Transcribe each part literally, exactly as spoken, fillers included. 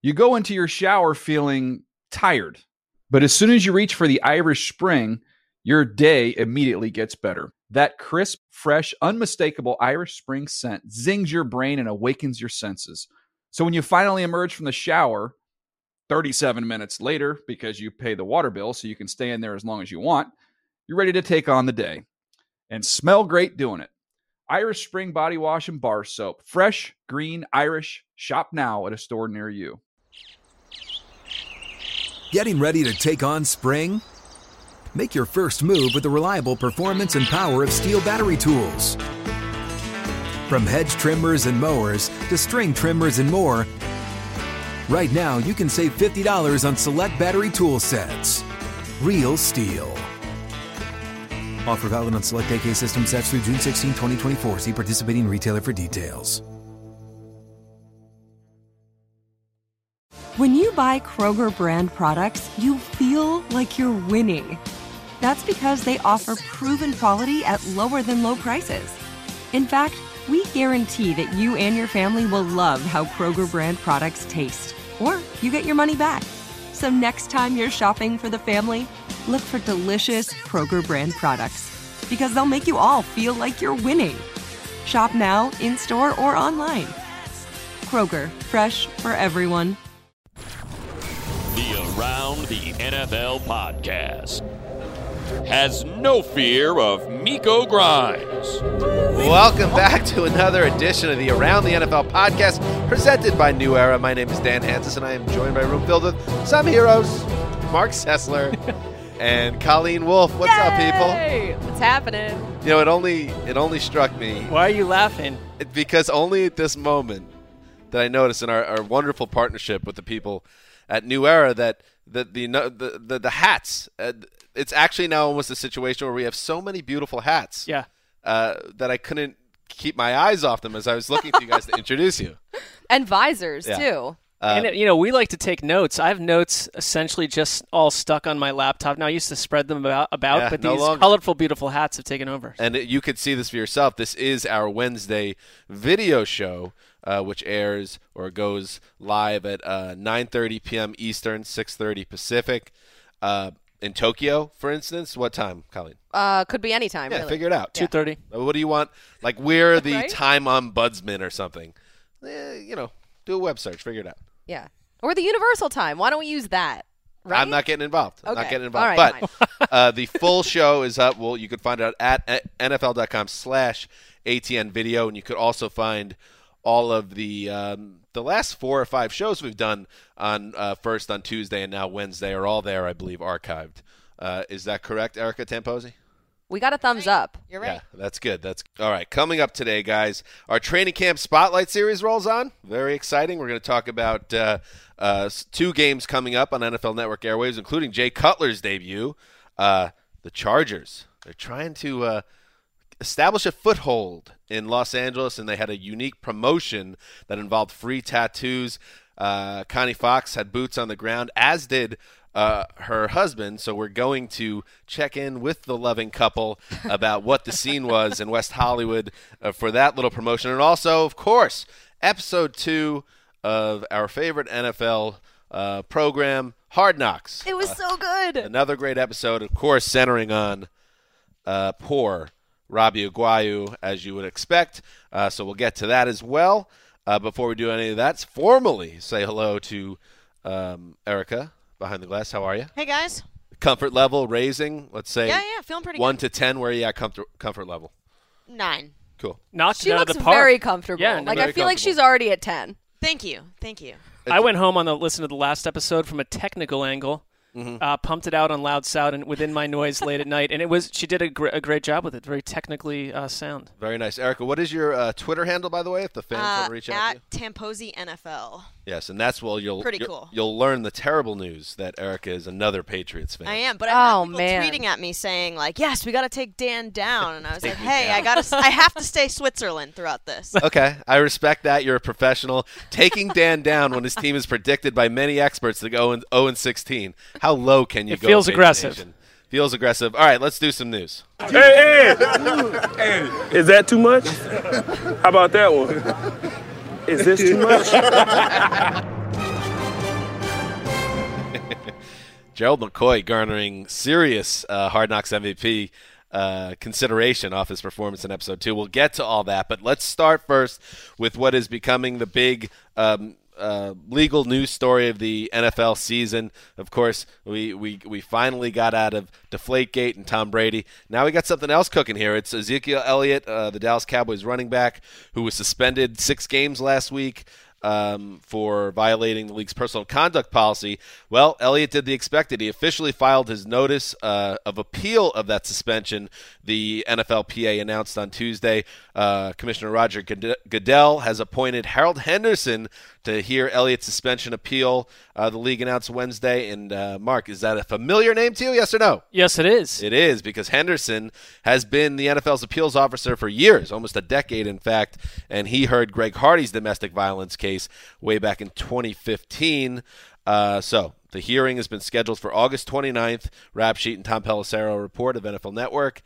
You go into your shower feeling tired, but as soon as you reach for the Irish Spring, your day immediately gets better. That crisp, fresh, unmistakable Irish Spring scent zings your brain and awakens your senses. So when you finally emerge from the shower, thirty-seven minutes later, because you pay the water bill so you can stay in there as long as you want, you're ready to take on the day. And smell great doing it. Irish Spring Body Wash and Bar Soap. Fresh, green, Irish. Shop now at a store near you. Getting ready to take on spring? Make your first move with the reliable performance and power of Steel battery tools. From hedge trimmers and mowers to string trimmers and more, right now you can save fifty dollars on select battery tool sets. Real Steel. Offer valid on select A K system sets through June sixteenth, twenty twenty-four. See participating retailer for details. When you buy Kroger brand products, you feel like you're winning. That's because they offer proven quality at lower than low prices. In fact, we guarantee that you and your family will love how Kroger brand products taste, or you get your money back. So next time you're shopping for the family, look for delicious Kroger brand products, because they'll make you all feel like you're winning. Shop now, in-store, or online. Kroger, fresh for everyone. The Around the N F L podcast has no fear of Miko Grimes. Welcome back to another edition of the Around the N F L podcast presented by New Era. My name is Dan Hansis, and I am joined by a room filled with some heroes, Mark Sessler and Colleen Wolfe. What's Yay! up, people? Hey, what's happening? You know, it only it only struck me. Why are you laughing? It, because only at this moment that I noticed in our, our wonderful partnership with the people at New Era that the the the the, the hats. Uh, it's actually now almost a situation where we have so many beautiful hats. Yeah. Uh, that I couldn't keep my eyes off them as I was looking for you guys to introduce you. And visors, Yeah. too. Uh, and, you know, we like to take notes. I have notes essentially just all stuck on my laptop. Now, I used to spread them about, about Yeah, but no these longer. colorful, beautiful hats have taken over. And it, you could see this for yourself. This is our Wednesday video show, uh, which airs or goes live at uh, nine thirty p.m. Eastern, six thirty Pacific. Uh, in Tokyo, for instance, what time, Colleen? Uh, could be any time, Yeah, really. figure it out. two thirty. Uh, What do you want? Like, we're the Right? time ombudsman or something. Eh, you know, do a web search. Figure it out. Yeah. Or the universal time. Why don't we use that? Right? I'm not getting involved. I'm not Okay. getting involved. All right, but uh, the full show is up. Well, you can find it out at nfl.com slash ATN video, and you could also find all of the um, the last four or five shows we've done on uh, first on Tuesday and now Wednesday are all there, I believe, archived. Uh, is that correct, Erica Tamposi? We got a thumbs up. You're right. Yeah, that's good. That's all right. Coming up today, guys, our training camp spotlight series rolls on. Very exciting. We're going to talk about uh, uh, two games coming up on N F L Network airwaves, including Jay Cutler's debut. Uh, the Chargers. They're trying to uh, establish a foothold in Los Angeles, and they had a unique promotion that involved free tattoos. Uh, Connie Fox had boots on the ground, as did Uh, her husband, so we're going to check in with the loving couple about what the scene was in West Hollywood uh, for that little promotion. And also, of course, episode two of our favorite N F L uh, program, Hard Knocks. It was Uh, so good. Another great episode, of course, centering on uh, poor Robbie Aguayu, as you would expect. Uh, so we'll get to that as well. Uh, before we do any of that, formally say hello to um, Erica behind the glass. How are you? Hey, guys. Comfort level raising, let's say Yeah, yeah, feeling pretty one good. to ten. Where are you at comfort, comfort level? Nine. Cool. Knocked She it out of looks the park. very comfortable. Yeah, like, very I feel like comfortable. she's already at ten. Thank you. Thank you. I went home on the listen to the last episode from a technical angle. Mm-hmm. Uh, pumped it out on loud sound and within my noise late at night, and it was she did a, gr- a great job with it. Very technically uh, sound. Very nice. Erica, what is your uh, Twitter handle, by the way, if the fans want Uh, to reach out at to you? Tamposi N F L. Yes, and that's well, you'll Pretty you'll, cool. you'll learn the terrible news that Erica is another Patriots fan. I am, but I had Oh, people man. tweeting at me saying like, "Yes, we got to take Dan down," and I was Take like, me "Hey, down. I got to, I have to stay Switzerland throughout this." Okay, I respect that. You're a professional. Taking Dan down when his team is predicted by many experts to go oh and sixteen. How low can you It go? feels Patriot aggressive. Nation? Feels aggressive. All right, let's do some news. Hey, hey! Hey, is that too much? How about that one? Is this too much? Gerald McCoy garnering serious uh, Hard Knocks M V P uh, consideration off his performance in episode two. We'll get to all that, but let's start first with what is becoming the big um, uh, legal news story of the N F L season. Of course, we, we, we finally got out of Deflategate and Tom Brady. Now we got something else cooking here. It's Ezekiel Elliott, uh, the Dallas Cowboys running back, who was suspended six games last week Um, for violating the league's personal conduct policy. Well, Elliott did the expected. He officially filed his notice uh, of appeal of that suspension, the N F L P A announced on Tuesday. Uh, Commissioner Roger Goodell has appointed Harold Henderson to hear Elliott's suspension appeal. Uh, the league announced Wednesday. And, uh, Mark, is that a familiar name to you, yes or no? Yes, it is. It is, because Henderson has been the N F L's appeals officer for years, almost a decade, in fact, and he heard Greg Hardy's domestic violence case way back in twenty fifteen. Uh, so the hearing has been scheduled for August twenty-ninth. Rap Sheet and Tom Pelissero report of N F L Network.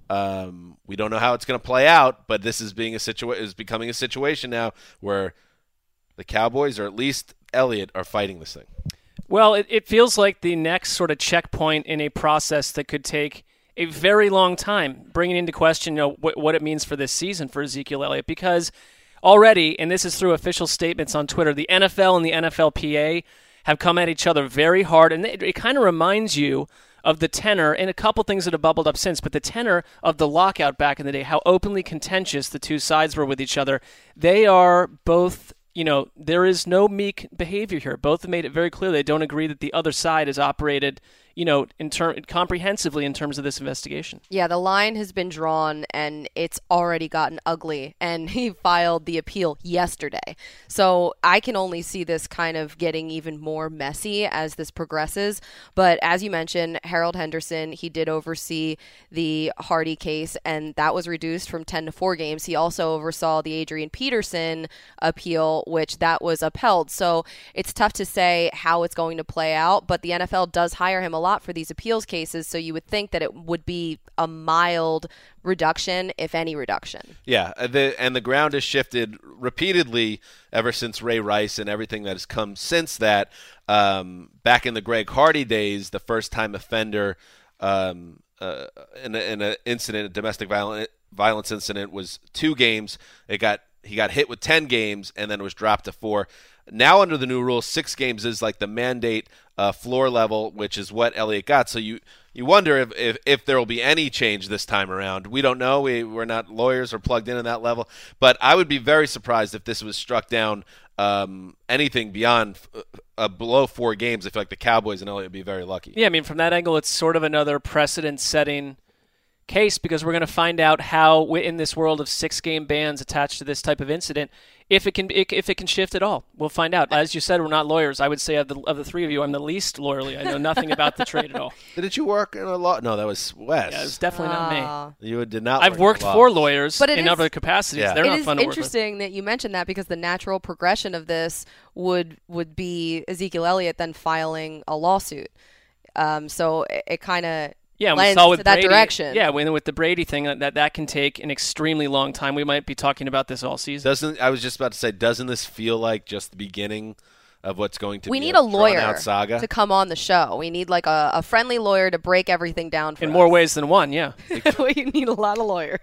Um, we don't know how it's going to play out, but this is being a situa- is becoming a situation now where the Cowboys, or at least Elliott, are fighting this thing. Well, it, it feels like the next sort of checkpoint in a process that could take a very long time, bringing into question, you know, what, what it means for this season for Ezekiel Elliott, because already, and this is through official statements on Twitter, the N F L and the N F L P A have come at each other very hard, and it, it kind of reminds you of the tenor, and a couple things that have bubbled up since, but the tenor of the lockout back in the day, how openly contentious the two sides were with each other. They are both, you know, there is no meek behavior here. Both have made it very clear they don't agree that the other side has operated, you know, in ter- comprehensively in terms of this investigation. Yeah, the line has been drawn, and it's already gotten ugly, and he filed the appeal yesterday. So I can only see this kind of getting even more messy as this progresses. But as you mentioned, Harold Henderson, he did oversee the Hardy case, and that was reduced from ten to four games. He also oversaw the Adrian Peterson appeal, which that was upheld. So it's tough to say how it's going to play out, but the N F L does hire him a lot for these appeals cases, so you would think that it would be a mild reduction, if any reduction. Yeah, the, and the ground has shifted repeatedly ever since Ray Rice and everything that has come since that. Um, back in the Greg Hardy days, the first-time offender um, uh, in an incident, a domestic violence violence incident, was two games. It got he got hit with ten games, and then it was dropped to four. Now, under the new rules, six games is like the mandate uh, floor level, which is what Elliott got. So you, you wonder if, if, if there will be any change this time around. We don't know. We, we're not lawyers or plugged in at that level. But I would be very surprised if this was struck down um, anything beyond uh, below four games. I feel like the Cowboys and Elliott would be very lucky. Yeah, I mean, from that angle, it's sort of another precedent-setting case, because we're going to find out how, in this world of six-game bans attached to this type of incident, if it can if it can shift at all. We'll find out. As you said, we're not lawyers. I would say of the of the three of you, I'm the least lawyerly. I know nothing about the trade at all. Did you work in a law? No, that was Wes. Yeah, it was definitely not me. You did not. I've work worked for lawyers but in is, other capacities. Yeah. They're it not is fun to work with. interesting that you mentioned that, because the natural progression of this would would be Ezekiel Elliott then filing a lawsuit. Um, so it, it kind of Yeah, we lends saw with to that Brady, direction. Yeah, when, with the Brady thing, that that can take an extremely long time. We might be talking about this all season. Doesn't I was just about to say, doesn't this feel like just the beginning of what's going to we be need a, a lawyer drawn-out saga? to come on the show. We need like a, a friendly lawyer to break everything down for In us. more ways than one, yeah. We need a lot of lawyers.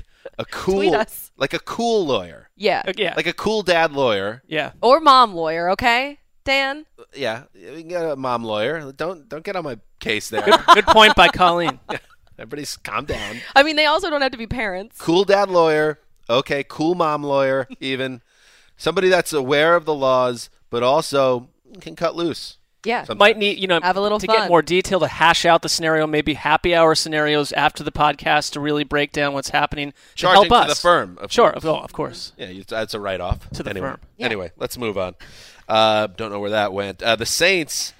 A cool, Tweet us. like a cool lawyer. Yeah. Uh, yeah. Like a cool dad lawyer. yeah. Or mom lawyer, okay, Dan? Yeah, we can get a mom lawyer. Don't don't get on my case there. Good point by Colleen. Everybody's calm down. I mean, they also don't have to be parents. Cool dad lawyer. Okay, cool mom lawyer. Even somebody that's aware of the laws, but also can cut loose. Yeah. Sometimes. Might need, you know, Have a little to fun. get more detail, to hash out the scenario, maybe happy hour scenarios after the podcast to really break down what's happening. Charging to help to us. the firm. Of Sure, course. of, oh, of course. Yeah, you, that's a write-off. To the anyway, firm. Yeah. Anyway, let's move on. Uh, don't know where that went. Uh, the Saints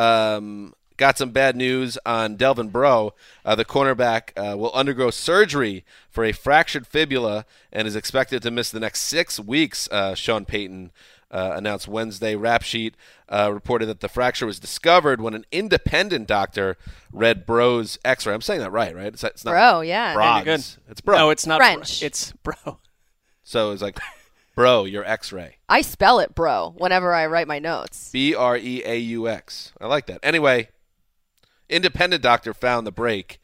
um, got some bad news on Delvin Breaux. Uh, the cornerback uh, will undergo surgery for a fractured fibula and is expected to miss the next six weeks, uh, Sean Payton uh, announced Wednesday. Rap Sheet uh, reported that the fracture was discovered when an independent doctor read Breaux's x-ray. I'm saying that right, right? It's, it's not Bro, yeah. Broggs. Good. It's Breaux. No, it's not. French. Bro. It's bro. So it's like, bro, your x-ray. I spell it, bro, whenever I write my notes. B R E A U X. I like that. Anyway, independent doctor found the break.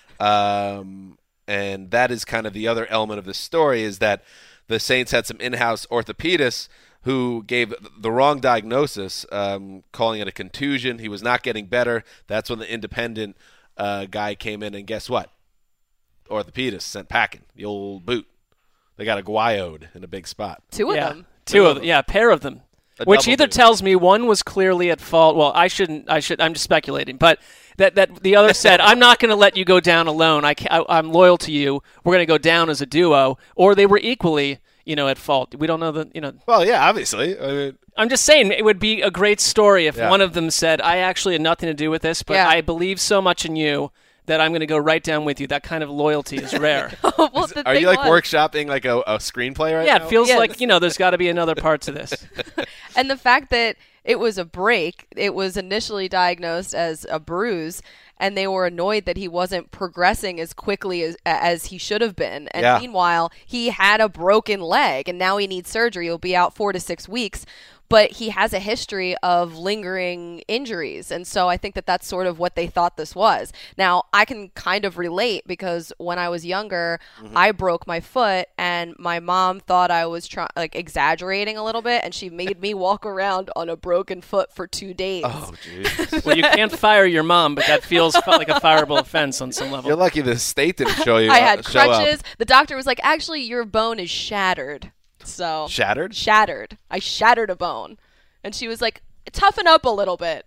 Um, and that is kind of the other element of the story is that the Saints had some in-house orthopedists who gave the wrong diagnosis, um, calling it a contusion. He was not getting better. That's when the independent uh, guy came in, and guess what? Orthopedist sent packing, the old boot. They got a guayode in a big spot. Two of yeah. them. Two, Two of them. Yeah, a pair of them. A Which either boot. tells me one was clearly at fault. Well, I shouldn't. I should. I'm just speculating. But that that the other said, "I'm not going to let you go down alone. I, I I'm loyal to you. We're going to go down as a duo." Or they were equally, you know, at fault. We don't know the, you know. Well, yeah, obviously. I mean, I'm just saying it would be a great story if Yeah. one of them said, "I actually had nothing to do with this, but Yeah. I believe so much in you that I'm going to go right down with you." That kind of loyalty is rare. well, the are thing you like was- workshopping like a, a screenplay right yeah, now? it feels Yes. like, you know, there's got to be another part to this. And the fact that it was a break, it was initially diagnosed as a bruise, and they were annoyed that he wasn't progressing as quickly as as he should have been. And Yeah. meanwhile, he had a broken leg, and now he needs surgery. He'll be out four to six weeks. But he has a history of lingering injuries. And so I think that that's sort of what they thought this was. Now, I can kind of relate because when I was younger, Mm-hmm. I broke my foot and my mom thought I was trying, like exaggerating a little bit. And she made me walk around on a broken foot for two days. Oh, jeez. Well, you can't fire your mom, but that feels fi- like a fireable offense on some level. You're lucky the state didn't show you. I uh, had show up. crutches. The doctor was like, actually, your bone is shattered. So Shattered? Shattered. I shattered a bone. And she was like, toughen up a little bit.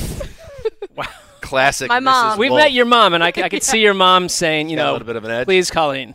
Classic. My Missus mom. We've Wolf. met your mom, and I, c- I could see your mom saying, you Got a know, little bit of an edge. please, Colleen,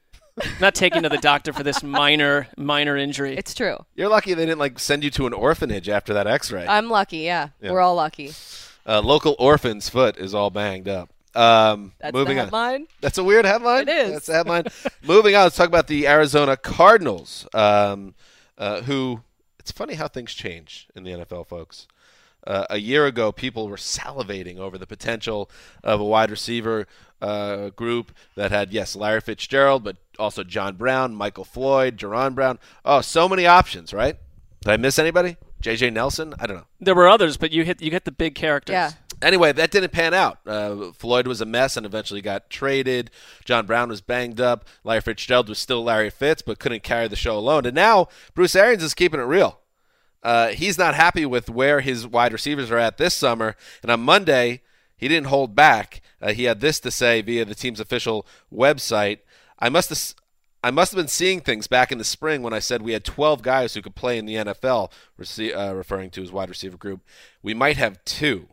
not taking to the doctor for this minor, minor injury. It's true. You're lucky they didn't like send you to an orphanage after that X-ray. I'm lucky, yeah. Yeah. We're all lucky. Uh, local orphan's foot is all banged up. Um, That's moving the on. headline. That's a weird headline. It is. That's a headline. Moving on, let's talk about the Arizona Cardinals, um, uh, who it's funny how things change in the N F L, folks. Uh, a year ago, people were salivating over the potential of a wide receiver uh, group that had, yes, Larry Fitzgerald, but also John Brown, Michael Floyd, Jerron Brown. Oh, so many options, right? Did I miss anybody? J J Nelson? I don't know. There were others, but you hit you hit the big characters. Yeah. Anyway, that didn't pan out. Uh, Floyd was a mess and eventually got traded. John Brown was banged up. Larry Fitzgerald was still Larry Fitz, but couldn't carry the show alone. And now Bruce Arians is keeping it real. Uh, he's not happy with where his wide receivers are at this summer. And on Monday, he didn't hold back. Uh, he had this to say via the team's official website. I must have, I must have been seeing things back in the spring when I said we had twelve guys who could play in the N F L, rece- uh, referring to his wide receiver group. We might have two.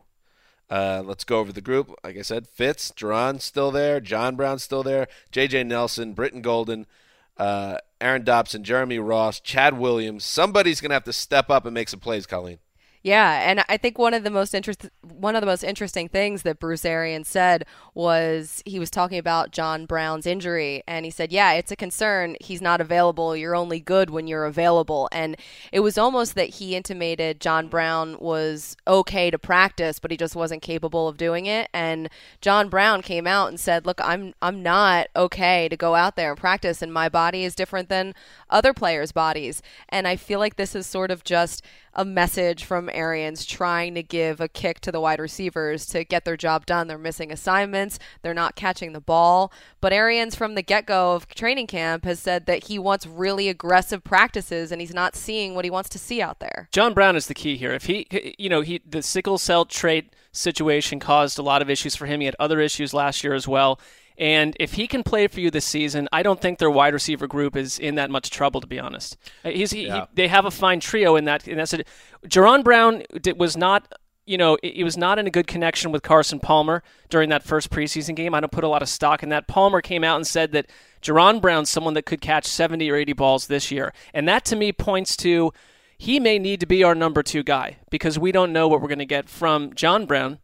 Uh, let's go over the group. Like I said, Fitz, Jerron still there, John Brown still there, J J Nelson, Britton Golden, uh, Aaron Dobson, Jeremy Ross, Chad Williams. Somebody's going to have to step up and make some plays, Colleen. Yeah, and I think one of the most interest one of the most interesting things that Bruce Arians said was he was talking about John Brown's injury, and he said, "Yeah, it's a concern. He's not available. You're only good when you're available." And it was almost that he intimated John Brown was okay to practice, but he just wasn't capable of doing it. And John Brown came out and said, "Look, I'm I'm not okay to go out there and practice, and my body is different than other players' bodies." And I feel like this is sort of just a message from Arians trying to give a kick to the wide receivers to get their job done. They're missing assignments. They're not catching the ball. But Arians from the get-go of training camp has said that he wants really aggressive practices and he's not seeing what he wants to see out there. John Brown is the key here. If he, you know, he the sickle cell trait situation caused a lot of issues for him. He had other issues last year as well. And if he can play for you this season, I don't think their wide receiver group is in that much trouble, to be honest. He's, he, Yeah. he, they have a fine trio in that. In that Jerron Brown did, was not, you know, he was not in a good connection with Carson Palmer during that first preseason game. I don't put a lot of stock in that. Palmer came out and said that Jerron Brown's someone that could catch seventy or eighty balls this year. And that, to me, points to he may need to be our number two guy because we don't know what we're going to get from John Brown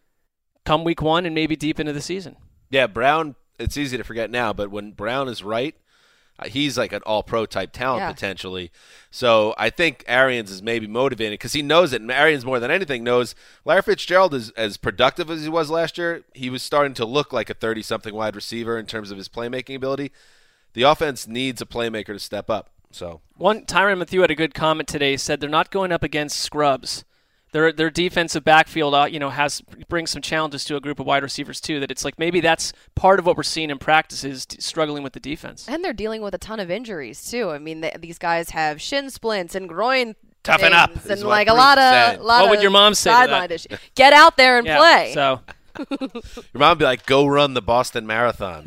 come week one and maybe deep into the season. Yeah, Brown, it's easy to forget now, but when Brown is right, uh, he's like an all-pro type talent Yeah. potentially. So I think Arians is maybe motivated because he knows it, and Arians more than anything knows Larry Fitzgerald is as productive as he was last year. He was starting to look like a thirty-something wide receiver in terms of his playmaking ability. The offense needs a playmaker to step up. So One Tyrann Mathieu had a good comment today. He said they're not going up against scrubs Their their defensive backfield, uh, you know, has brings some challenges to a group of wide receivers too. That it's like maybe that's part of what we're seeing in practice is t- struggling with the defense. And they're dealing with a ton of injuries too. I mean, th- these guys have shin splints and groin Toughen things up, and is what like a Bruce lot said. of lot What of would your mom say to sideline that? issues. Get out there and Yeah, play. So Your mom would be like, go run the Boston Marathon.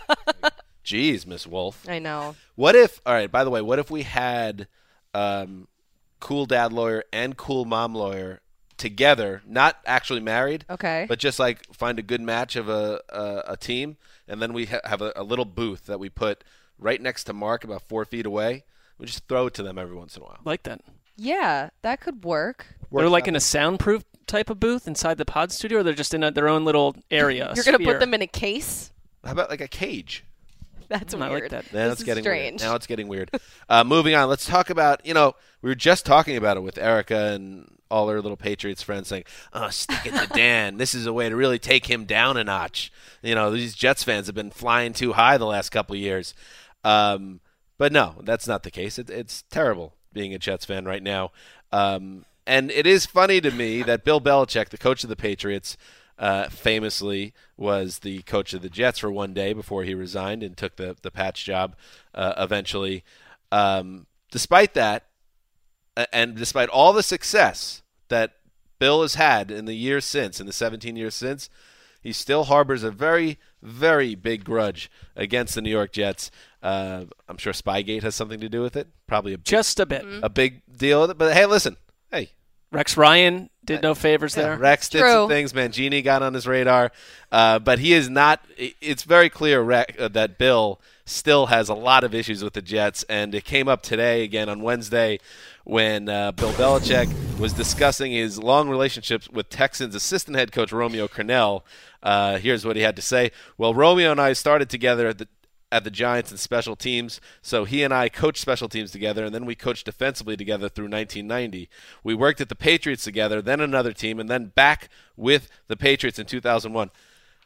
Jeez, Miss Wolf. I know. What if, all right, by the way, what if we had um, Cool Dad Lawyer and Cool Mom Lawyer together, not actually married, Okay. but just like find a good match of a, a, a team, and then we ha- have a, a little booth that we put right next to Mark about four feet away. We just throw it to them every once in a while. like that. Yeah, that could work. They're like in a soundproof type of booth inside the pod studio, or they're just in a, their own little area. You're going to sphere? put them in a case? How about like a cage? That's Mm, weird. I like that. Now This it's is getting strange. weird. Now it's getting weird. Uh, moving on, let's talk about, you know, we were just talking about it with Erica and all her little Patriots friends saying, oh, stick it to Dan. This is a way to really take him down a notch. You know, these Jets fans have been flying too high the last couple of years. Um, but no, that's not the case. It, it's terrible being a Jets fan right now. Um, and it is funny to me that Bill Belichick, the coach of the Patriots, uh, famously was the coach of the Jets for one day before he resigned and took the, the Pats job uh, eventually. Um, despite that, uh, and despite all the success that Bill has had in the years since, in the seventeen years since, he still harbors a very, very big grudge against the New York Jets. Uh, I'm sure Spygate has something to do with it. Probably a big, Just a bit. a big deal with it. But hey, listen, hey, Rex Ryan did no favors yeah, there. Rex did True. some things. Mangini got on his radar, uh, but he is not. It's very clear Rex, uh, that Bill still has a lot of issues with the Jets, and it came up today again on Wednesday when uh, Bill Belichick was discussing his long relationships with Texans assistant head coach Romeo Crennel. Uh, here's what he had to say. Well, Romeo and I started together at the at the Giants in special teams, so he and I coached special teams together, and then we coached defensively together through nineteen ninety. We worked at the Patriots together, then another team, and then back with the Patriots in two thousand one.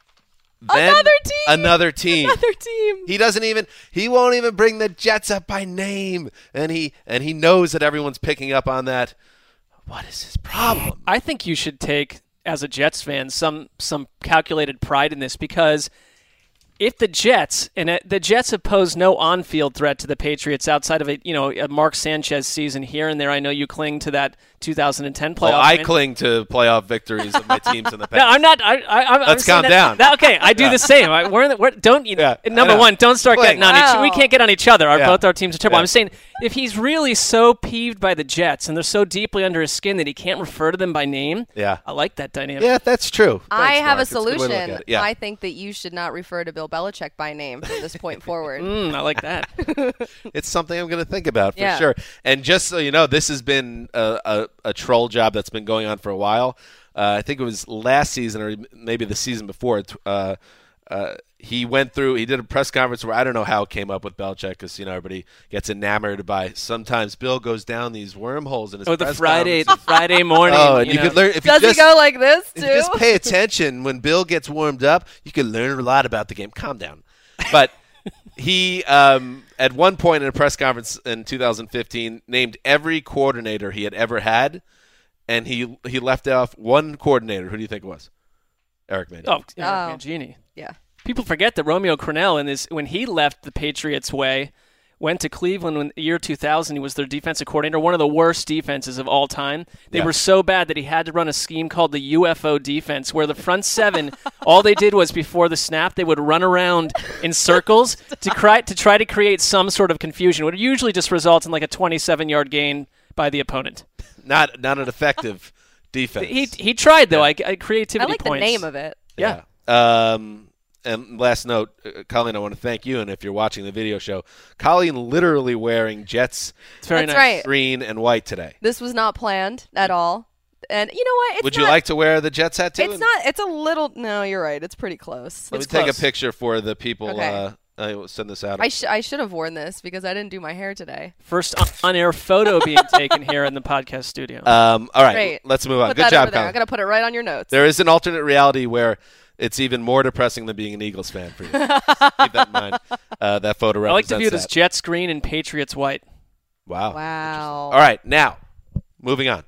Then Another team! Another team. Another team. He doesn't even he won't even bring the Jets up by name. And he and he knows that everyone's picking up on that. What is his problem? I think you should take, as a Jets fan, some some calculated pride in this, because if the Jets and uh, the Jets have posed no on-field threat to the Patriots outside of a you know a Mark Sanchez season here and there. I know you cling to that two thousand ten playoff. Well, I win. cling to playoff victories of my teams in the past. No, I'm not. I, I, I'm, Let's I'm saying calm that- down. that- okay, I do the same. I, we're, in the, we're don't you know? Yeah, number I know. one, don't start Cling. getting on each. Wow. We can't get on each other. Our, Yeah. Both our teams are terrible. Yeah. I'm saying if he's really so peeved by the Jets and they're so deeply under his skin that he can't refer to them by name. Yeah. I like that dynamic. Yeah, that's true. I Thanks, have Mark. a It's good way to look solution. at it. Yeah. I think that you should not refer to Bill Belichick by name from this point forward. Mm, I like that. It's something I'm going to think about for Yeah. sure. And just so you know, this has been a, a, a troll job that's been going on for a while. Uh, I think it was last season or maybe the season before. Uh, uh, he went through, he did a press conference where I don't know how it came up with Belichick because, you know, everybody gets enamored by sometimes Bill goes down these wormholes in his Oh, the press Friday, the conferences. Friday morning. Oh, and you, you, know. could learn if Does you just, he go like this if too? you just pay attention when Bill gets warmed up, you can learn a lot about the game. Calm down. But he, um, at one point in a press conference in two thousand fifteen, named every coordinator he had ever had, and he he left off one coordinator. Who do you think it was? Eric Mangini. Oh, Eric Oh. Mangini. Yeah. People forget that Romeo Crennel, in his, when he left the Patriots' way, went to Cleveland in the year two thousand. He was their defensive coordinator, one of the worst defenses of all time. They Yeah. were so bad that he had to run a scheme called the U F O defense, where the front seven, all they did was before the snap, they would run around in circles to, cry, to try to create some sort of confusion. It would usually just result in like a twenty-seven-yard gain by the opponent. Not not an effective defense. He he tried, though. I, I Creativity I like points. the name of it. Yeah. Yeah. Um, and last note, uh, Colleen, I want to thank you. And if you're watching the video show, Colleen literally wearing Jets It's very That's nice. right. green and white today. This was not planned at all. And you know what? It's Would not, you like to wear the Jets hat too? It's not. It's a little. No, you're right. It's pretty close. Let It's me take close. a picture for the people. Okay. Uh, I will send this out. I, sh- I should have worn this because I didn't do my hair today. First on- on-air photo being taken here in the podcast studio. um, all right, Great. let's move on. Put Good that job, over there. I'm Colleen. gonna put it right on your notes. There is an alternate reality where it's even more depressing than being an Eagles fan for you. Keep that in mind. Uh, that photo I like to represents view it as that. Jets green and Patriots white. Wow. Wow. All right, now moving on.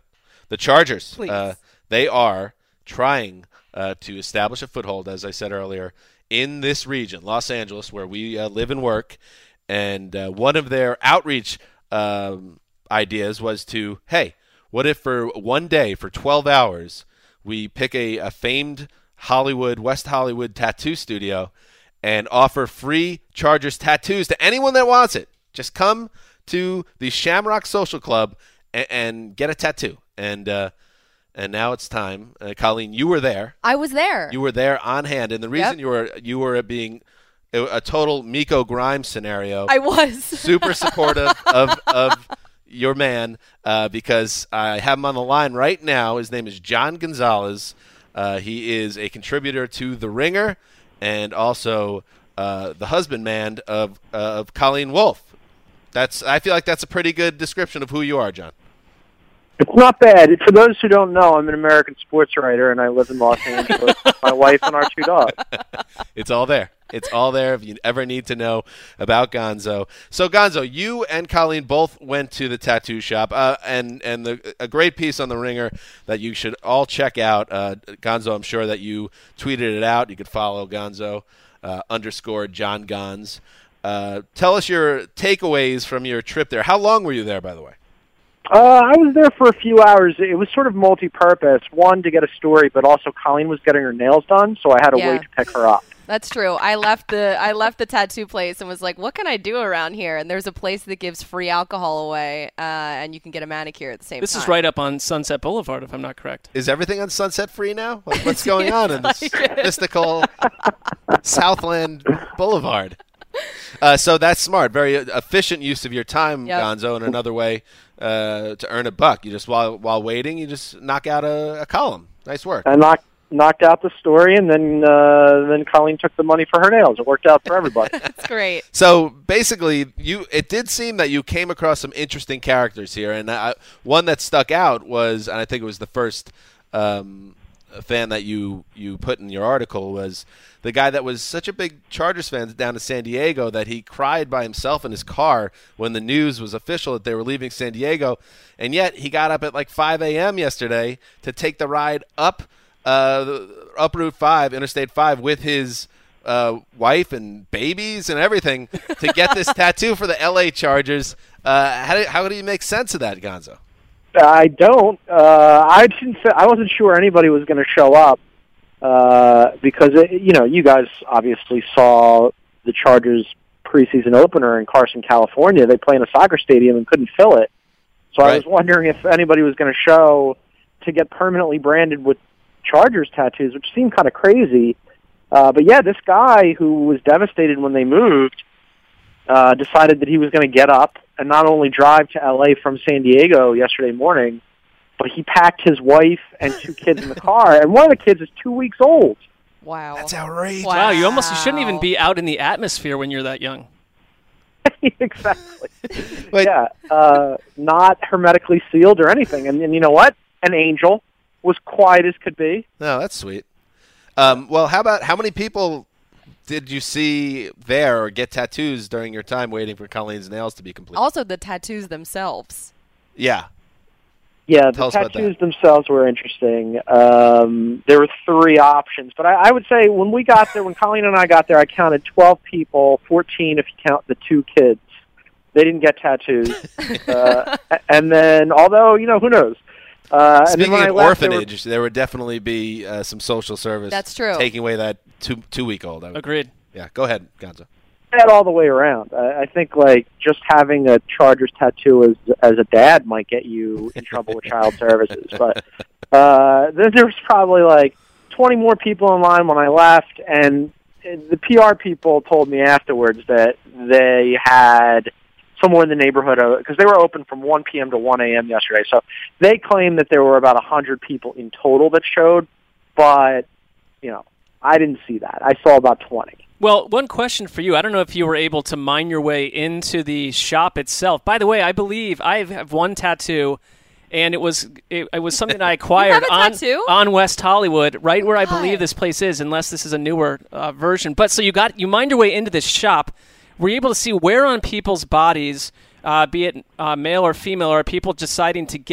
the Chargers. Please. Uh, they are trying uh, to establish a foothold, as I said earlier, in this region, Los Angeles, where we uh, live and work. And uh, one of their outreach um, ideas was to, hey, what if for one day, for twelve hours, we pick a, a famed Hollywood, West Hollywood tattoo studio and offer free Chargers tattoos to anyone that wants it. Just come to the Shamrock Social Club and, and get a tattoo. And uh, and now it's time. Uh, Colleen, you were there. I was there. You were there on hand. And the reason Yep. you were you were being a, a total Miko Grimes scenario. I was. Super supportive of, of your man uh, because I have him on the line right now. His name is John Gonzalez. Uh, he is a contributor to The Ringer and also uh, the husbandman of uh, of Colleen Wolfe. That's I feel like that's a pretty good description of who you are, John. It's not bad. For those who don't know, I'm an American sports writer, and I live in Los Angeles with my wife and our two dogs. It's all there. It's all there if you ever need to know about Gonzo. So, Gonzo, you and Colleen both went to the tattoo shop, uh, and and the, a great piece on The Ringer that you should all check out. Uh, Gonzo, I'm sure that you tweeted it out. You could follow Gonzo uh, underscore John Gonz. Uh, tell us your takeaways from your trip there. How long were you there, by the way? Uh, I was there for a few hours. It was sort of multi-purpose. One, to get a story, but also Colleen was getting her nails done, so I had to Yeah. wait to pick her up. That's true. I left the I left the tattoo place and was like, "What can I do around here?" And there's a place that gives free alcohol away, uh, and you can get a manicure at the same This time. is right up on Sunset Boulevard, if I'm not correct. Is everything on Sunset free now? Like, what's going on in this mystical Southland Boulevard? Uh, so that's smart. Very efficient use of your time, Yep. Gonzo, and another way uh, to earn a buck. You just, while while waiting, you just knock out a, a column. Nice work. I knocked knocked out the story, and then uh, then Colleen took the money for her nails. It worked out for everybody. That's great. So basically, you it did seem that you came across some interesting characters here, and I, one that stuck out was, and I think it was the first um, fan that you you put in your article, was the guy that was such a big Chargers fan down in San Diego that he cried by himself in his car when the news was official that they were leaving San Diego, and yet he got up at like five a.m. yesterday to take the ride up uh, up Route five, Interstate five, with his uh, wife and babies and everything to get this tattoo for the L A Chargers. Uh, how do how do you make sense of that, Gonzo? I don't. Uh, I didn't. I wasn't sure anybody was going to show up uh, because it, you know you guys obviously saw the Chargers preseason opener in Carson, California. They play in a soccer stadium and couldn't fill it, so Right. I was wondering if anybody was going to show to get permanently branded with Chargers tattoos, which seemed kind of crazy. Uh, but yeah, this guy who was devastated when they moved uh, decided that he was going to get up and not only drive to L A from San Diego yesterday morning, but he packed his wife and two kids in the car, and one of the kids is two weeks old. Wow. That's outrageous. Wow, you almost you shouldn't even be out in the atmosphere when you're that young. Exactly. Wait. Yeah, uh, not hermetically sealed or anything. And, and you know what? An angel. Was quiet as could be. No, that's sweet. Um, well, how about how many people did you see there or get tattoos during your time waiting for Colleen's nails to be complete? Also, the tattoos themselves. Yeah. Yeah, Tell us the about tattoos themselves were interesting. Um, there were three options, but I, I would say when we got there, when Colleen and I got there, I counted twelve people, fourteen if you count the two kids. They didn't get tattoos. uh, and then, although, you know, who knows? Uh, Speaking and then when of I left, there were- orphanage, there would definitely be uh, some social service. That's true. Taking away that two two week old. Agreed. Yeah, go ahead, Gonzo. That all the way around. I, I think like just having a Chargers tattoo as as a dad might get you in trouble with child services. But uh, there, there was probably like twenty more people in line when I left, and the P R people told me afterwards that they had somewhere in the neighborhood of, because they were open from one p.m. to one a.m. yesterday. So they claimed that there were about one hundred people in total that showed, but, you know, I didn't see that. I saw about twenty. Well, one question for you. I don't know if you were able to mine your way into the shop itself. By the way, I believe I have one tattoo, and it was it, it was something I acquired have a on tattoo? on West Hollywood, right where I God. believe this place is, unless this is a newer uh, version. But so you got you mined your way into this shop. Were you able to see where on people's bodies, uh, be it uh, male or female, are people deciding to get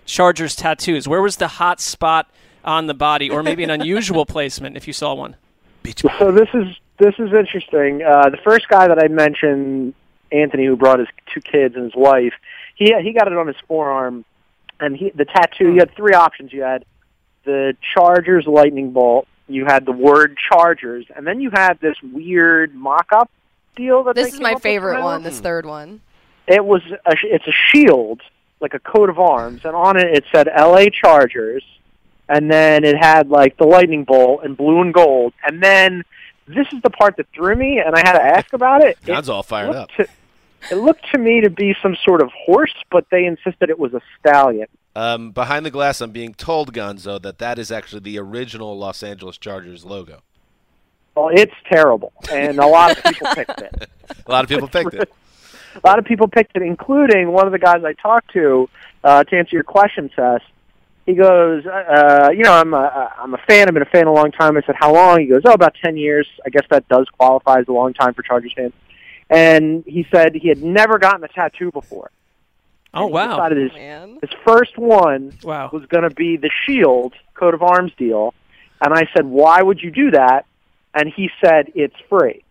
Chargers tattoos? Where was the hot spot on the body, or maybe an unusual placement if you saw one? So this is this is interesting. Uh, the first guy that I mentioned, Anthony, who brought his two kids and his wife, he he got it on his forearm, and he the tattoo. You had three options. You had the Chargers lightning bolt. You had the word Chargers, and then you had this weird mock-up deal. That This they is came my up with favorite now. one, this third one. It was a, it's a shield, like a coat of arms, and on it it said L A Chargers, and then it had like the lightning bolt in blue and gold, and then this is the part that threw me, and I had to ask about it. God's it all fired up. To, it looked to me to be some sort of horse, but they insisted it was a stallion. Um, behind the glass, I'm being told, Gonzo, that that is actually the original Los Angeles Chargers logo. Well, it's terrible, and a lot of people picked it. A lot of people picked it. A lot of people picked it, including one of the guys I talked to, uh, to answer your question, Seth. He goes, uh, you know, I'm a, I'm a fan. I've been a fan a long time. I said, how long? He goes, oh, about ten years. I guess that does qualify as a long time for Chargers fans. And he said he had never gotten a tattoo before. Oh, He wow. decided his, Man. his first one Wow. was going to be the Shield coat of arms deal. And I said, why would you do that? And he said, it's free.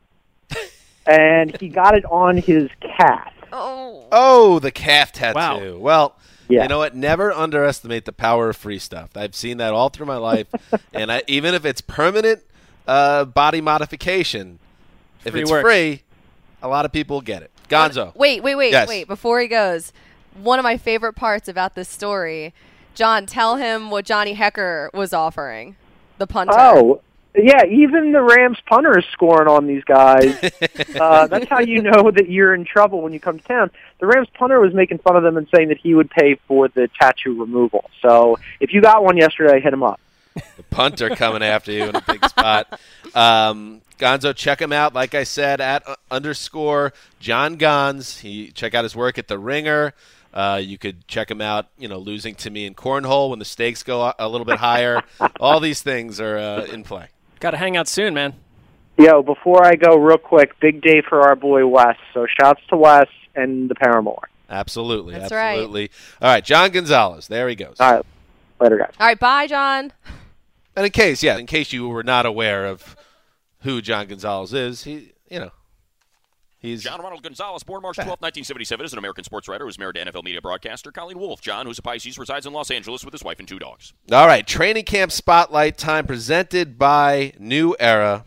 And he got it on his calf. Oh. Oh, the calf tattoo. Wow. Well, Yeah. you know what? Never underestimate the power of free stuff. I've seen that all through my life. and I, even if it's permanent uh, body modification, if Free it's works. free, a lot of people get it. Gonzo. Wait, wait, wait, Yes. wait. Before he goes, one of my favorite parts about this story, John, tell him what Johnny Hecker was offering, the punter. Oh, yeah, even the Rams punter is scoring on these guys. uh, that's how you know that you're in trouble when you come to town. The Rams punter was making fun of them and saying that he would pay for the tattoo removal. So if you got one yesterday, hit him up. The punter coming after you in a big spot. Um, Gonzo, check him out. Like I said, at uh, underscore John Gons. He check out his work at The Ringer. Uh, you could check him out, you know, losing to me in cornhole when the stakes go a- a little bit higher. All these things are uh, in play. Got to hang out soon, man. Yo, before I go, real quick, big day for our boy Wes. So shouts to Wes and the Paramore. Absolutely, That's right. absolutely. All right, John Gonzalez. There he goes. All right, later, guys. All right, bye, John. And in case, yeah, in case you were not aware of who John Gonzalez is, he, you know, he's John Ronald Gonzalez, born March twelfth, nineteen seventy-seven, is an American sports writer who's married to N F L media broadcaster Colleen Wolfe. John, who's a Pisces, resides in Los Angeles with his wife and two dogs. All right, training camp spotlight time presented by New Era.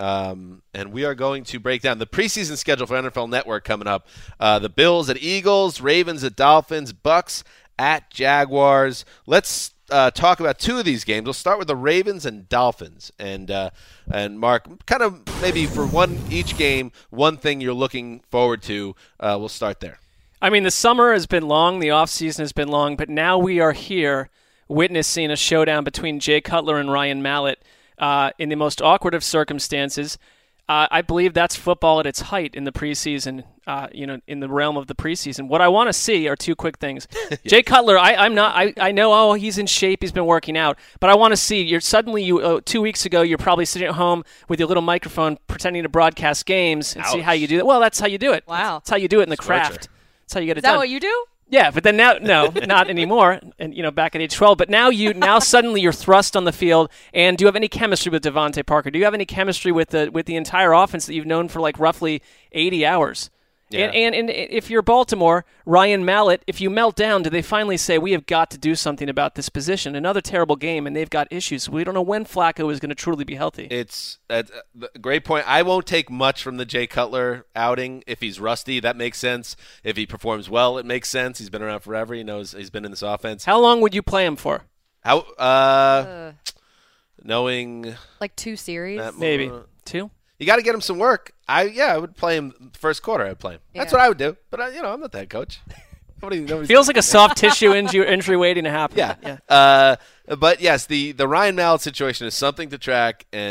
Um, and we are going to break down the preseason schedule for N F L Network coming up. Uh, the Bills at Eagles, Ravens at Dolphins, Bucks at Jaguars. Let's uh, talk about two of these games. We'll start with the Ravens and Dolphins. And uh, and Mark, kind of maybe for one each game, one thing you're looking forward to. Uh, we'll start there. I mean, the summer has been long, the offseason has been long, but now we are here witnessing a showdown between Jay Cutler and Ryan Mallett uh, in the most awkward of circumstances. Uh, I believe that's football at its height in the preseason, uh, you know, in the realm of the preseason. What I want to see are two quick things. yeah. Jay Cutler, I, I'm not, I, I know, oh, he's in shape, he's been working out, but I want to see, you're suddenly, you uh, two weeks ago, you're probably sitting at home with your little microphone pretending to broadcast games and Ouch. see how you do that. Well, that's how you do it. Wow. That's how you do it in the Torture. craft. That's how you get it Is that done. what you do? Yeah, but then now, no, not anymore. And you know, back at age twelve. But now you, now suddenly you're thrust on the field. And do you have any chemistry with Devontae Parker? Do you have any chemistry with the with the entire offense that you've known for like roughly eighty hours? Yeah. And, and and if you're Baltimore, Ryan Mallett, if you melt down, do they finally say we have got to do something about this position? Another terrible game, and they've got issues. We don't know when Flacco is going to truly be healthy. It's a great point. I won't take much from the Jay Cutler outing. If he's rusty, that makes sense. If he performs well, it makes sense. He's been around forever. He knows he's been in this offense. How long would you play him for? How? Uh, Uh, knowing like two series? that Maybe more- two. you got to get him some work. I yeah, I would play him first quarter. I'd play him. That's Yeah. what I would do. But I, you know, I'm not that coach. Nobody, nobody's Feels like a soft tissue injury, injury waiting to happen. Yeah. yeah. Uh, but yes, the, the Ryan Mallett situation is something to track, and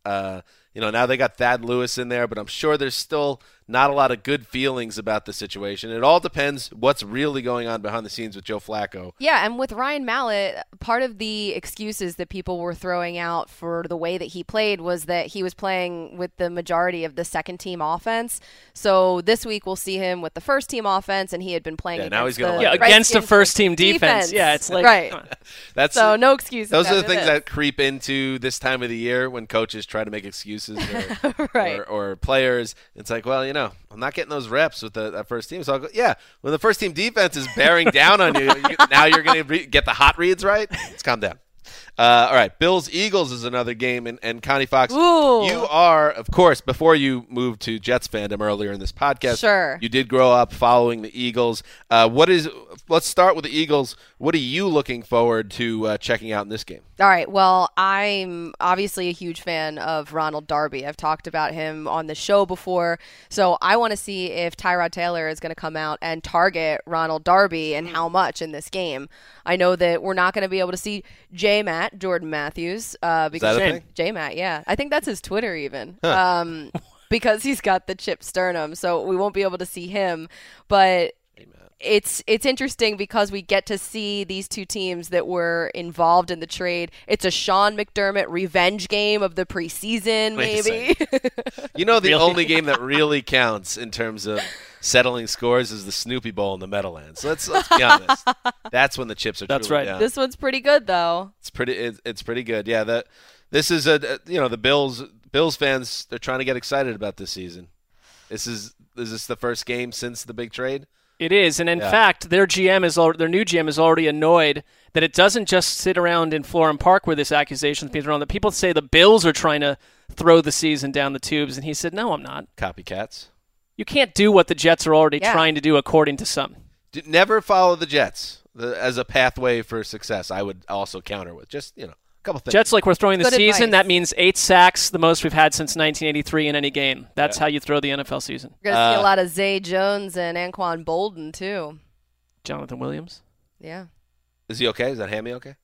Uh, you know, now they got Thad Lewis in there, but I'm sure there's still not a lot of good feelings about the situation. It all depends what's really going on behind the scenes with Joe Flacco. Yeah, and with Ryan Mallett, part of the excuses that people were throwing out for the way that he played was that he was playing with the majority of the second-team offense. So this week we'll see him with the first-team offense, and he had been playing Yeah, against, now he's gonna the like Yeah, it. against a Redskins first-team defense. Yeah, it's like right. That's So no excuses. Those are the after things this. that creep into this time of the year when coaches try to make excuses or, Right. or, or players. It's like, well, you know, I'm not getting those reps with the that first team. So I'll go, yeah, when the first team defense is bearing down on you, you now you're going to re- get the hot reads right. Let's calm down. Uh, all right, Bills-Eagles is another game, and, and Connie Fox, Ooh. you are, of course, before you moved to Jets fandom earlier in this podcast, Sure. you did grow up following the Eagles. Uh, what is? Let's start with the Eagles. What are you looking forward to uh, checking out in this game? All right. Well, I'm obviously a huge fan of Ronald Darby. I've talked about him on the show before. So I want to see if Tyrod Taylor is going to come out and target Ronald Darby and how much in this game. I know that we're not going to be able to see J-Matt, Jordan Matthews. Uh, because Is that a thing? J-Matt, yeah. I think that's his Twitter even. Um, because he's got the chip sternum. So we won't be able to see him. But It's it's interesting because we get to see these two teams that were involved in the trade. It's a Sean McDermott revenge game of the preseason, Wait a maybe. You know, the Really? only game that really counts in terms of settling scores is the Snoopy Bowl in the Meadowlands. So let's let's be honest. That's when the chips are. That's truly right. down. This one's pretty good, though. It's pretty. It's, it's pretty good. Yeah. That this is a you know the Bills Bills fans, they're trying to get excited about this season. This is is this the first game since the big trade? It is, and in Yeah. fact, their G M is al- their new G M is already annoyed that it doesn't just sit around in Florham Park where this accusation is being thrown. That people say the Bills are trying to throw the season down the tubes, and he said, "No, I'm not. Copycats. You can't do what the Jets are already Yeah. trying to do, according to some." D- Never follow the Jets the, as a pathway for success. I would also counter with just you know a couple things. Jets like we're throwing the Good season. advice. That means eight sacks, the most we've had since nineteen eighty-three in any game. That's Yeah. how you throw the N F L season. We're going to see Uh, a lot of Zay Jones and Anquan Bolden, too. Jonathan Williams. Yeah. Is he okay? Is that Hammy okay?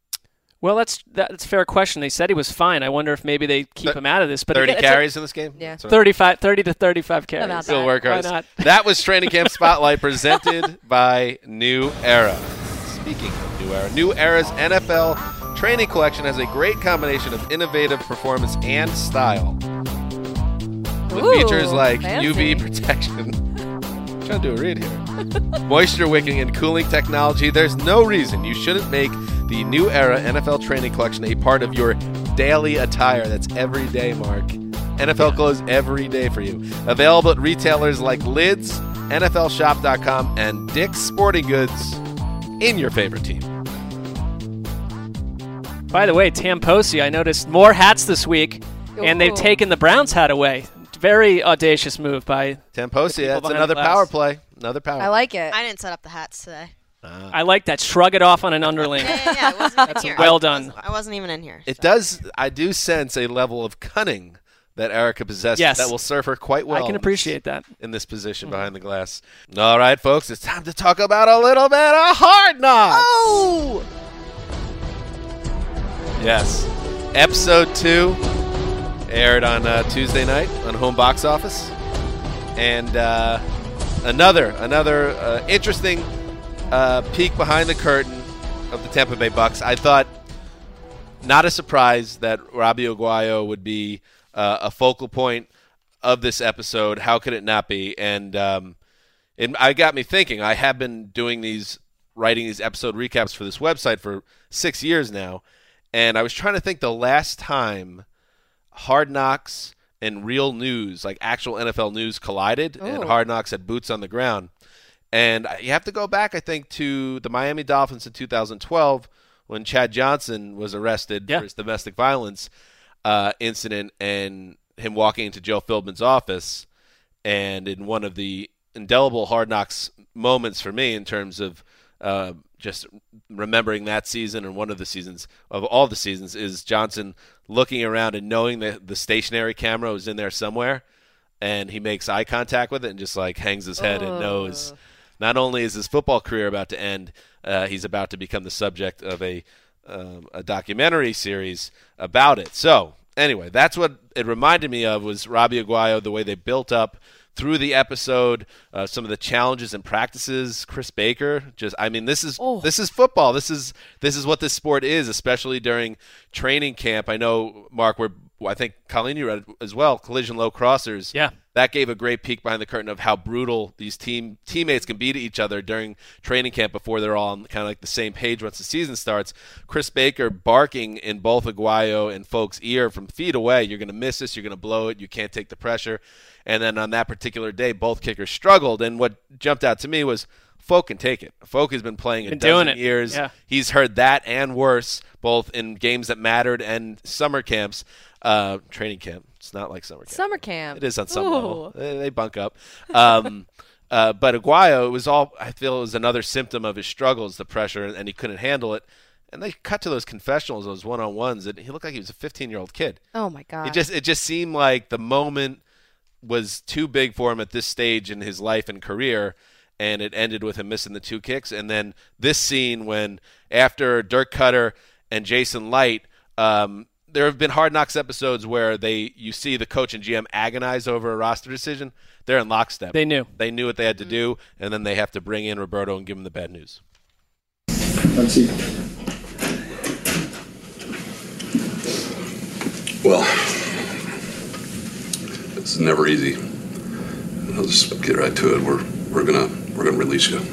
Well, that's that's a fair question. They said he was fine. I wonder if maybe they keep Th- him out of this. But Thirty again, it's a- carries in this game. Yeah. Sorry. thirty-five, thirty to thirty-five carries. About Still that. workhorse. Why not? That was Training Camp Spotlight presented by New Era. Speaking of New Era, New Era's N F L training collection has a great combination of innovative performance and style. With Ooh, features like fancy. U V protection. I'm trying to do a read here. Moisture wicking and cooling technology. There's no reason you shouldn't make the New Era N F L training collection a part of your daily attire. That's every day, Mark. N F L clothes every day for you. Available at retailers like Lids, N F L shop dot com, and Dick's Sporting Goods in your favorite team. By the way, Tamposi, I noticed more hats this week, and they've Ooh. taken the Browns hat away. Very audacious move by Tamposi, people that's behind another the glass. power play. Another power I like it. I didn't set up the hats today. I like that. Shrug it off on an underling. Yeah, yeah, yeah. I wasn't even That's here. well I done. wasn't- I wasn't even in here. It so. does. I do sense a level of cunning that Erica possesses Yes. that will serve her quite well. I can appreciate that. in this position behind the glass. All right, folks, it's time to talk about a little bit of Hard Knocks. Oh! Yes, episode two aired on uh, Tuesday night on Home Box Office, and uh, another another uh, interesting uh, peek behind the curtain of the Tampa Bay Bucks. I thought not a surprise that Robbie Aguayo would be uh, a focal point of this episode. How could it not be? And um, it I got me thinking. I have been doing these, writing these episode recaps for this website for six years now, and I was trying to think the last time Hard Knocks and real news, like actual N F L news, collided, and Ooh. Hard Knocks had boots on the ground. And you have to go back, I think, to the Miami Dolphins in two thousand twelve when Chad Johnson was arrested Yeah. for his domestic violence uh, incident, and him walking into Joe Philbin's office. And in one of the indelible Hard Knocks moments for me in terms of uh, just remembering that season and one of the seasons of all the seasons is Johnson looking around and knowing that the stationary camera was in there somewhere, and he makes eye contact with it and just like hangs his head and knows not only is his football career about to end, uh, he's about to become the subject of a um, a documentary series about it. So anyway, that's what it reminded me of was Robbie Aguayo, the way they built up through the episode, uh, some of the challenges and practices. Chris Baker, just I mean, this is Oh. this is football. This is this is what this sport is, especially during training camp. I know, Mark, we're I think Colleen, you read it as well. Collision low crossers. Yeah. That gave a great peek behind the curtain of how brutal these team teammates can be to each other during training camp before they're all on kind of like the same page once the season starts. Chris Baker barking in both Aguayo and Folk's ear from feet away, you're going to miss this, you're going to blow it, you can't take the pressure. And then on that particular day, both kickers struggled. And what jumped out to me was Folk can take it. Folk has been playing a Been dozen doing it. years. Yeah. He's heard that and worse, both in games that mattered and summer camps, uh, training camp. It's not like summer camp. Summer camp. It is on some Ooh. level. They, they bunk up. Um, uh, but Aguayo, it was all, I feel it was another symptom of his struggles, the pressure, and he couldn't handle it. And they cut to those confessionals, those one-on-ones, and he looked like he was a fifteen-year-old kid. Oh my god. It just it just seemed like the moment was too big for him at this stage in his life and career, and it ended with him missing the two kicks. And then this scene when after Dirk Cutter and Jason Light, um, there have been Hard Knocks episodes where they you see the coach and G M agonize over a roster decision. They're in lockstep. They knew. They knew what they had to do, and then they have to bring in Roberto and give him the bad news. Let's see. Well, it's never easy. I'll just get right to it. We're we're gonna we're gonna release you.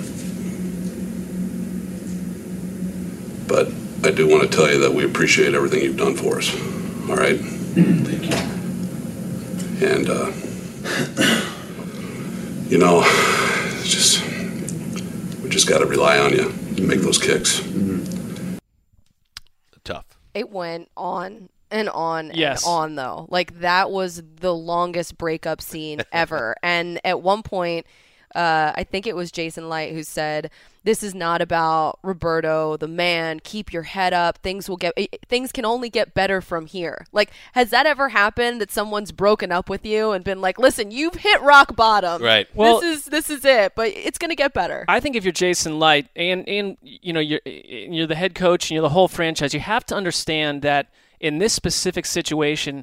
But I do want to tell you that we appreciate everything you've done for us. All right? Thank you. And uh, you know, it's just we just got to rely on you to make those kicks. Tough. It went on and on Yes. and on, though. Like, that was the longest breakup scene ever. And at one point, uh, I think it was Jason Light who said, "This is not about Roberto, the man. Keep your head up. Things will get. Things can only get better from here." Like, has that ever happened that someone's broken up with you and been like, "Listen, you've hit rock bottom. Right. Well- this is this is it, but it's gonna get better." I think if you're Jason Light and and you know you're you're the head coach and you're the whole franchise, you have to understand that in this specific situation,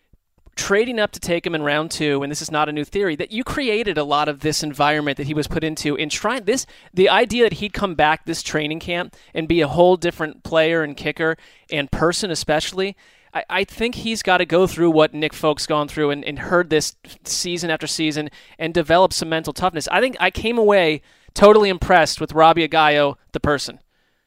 trading up to take him in round two, and this is not a new theory, that you created a lot of this environment that he was put into in trying this, the idea that he'd come back this training camp and be a whole different player and kicker and person especially, I, I think he's got to go through what Nick Folk's gone through and, and heard this season after season and develop some mental toughness. I think I came away totally impressed with Robbie Aguayo, the person.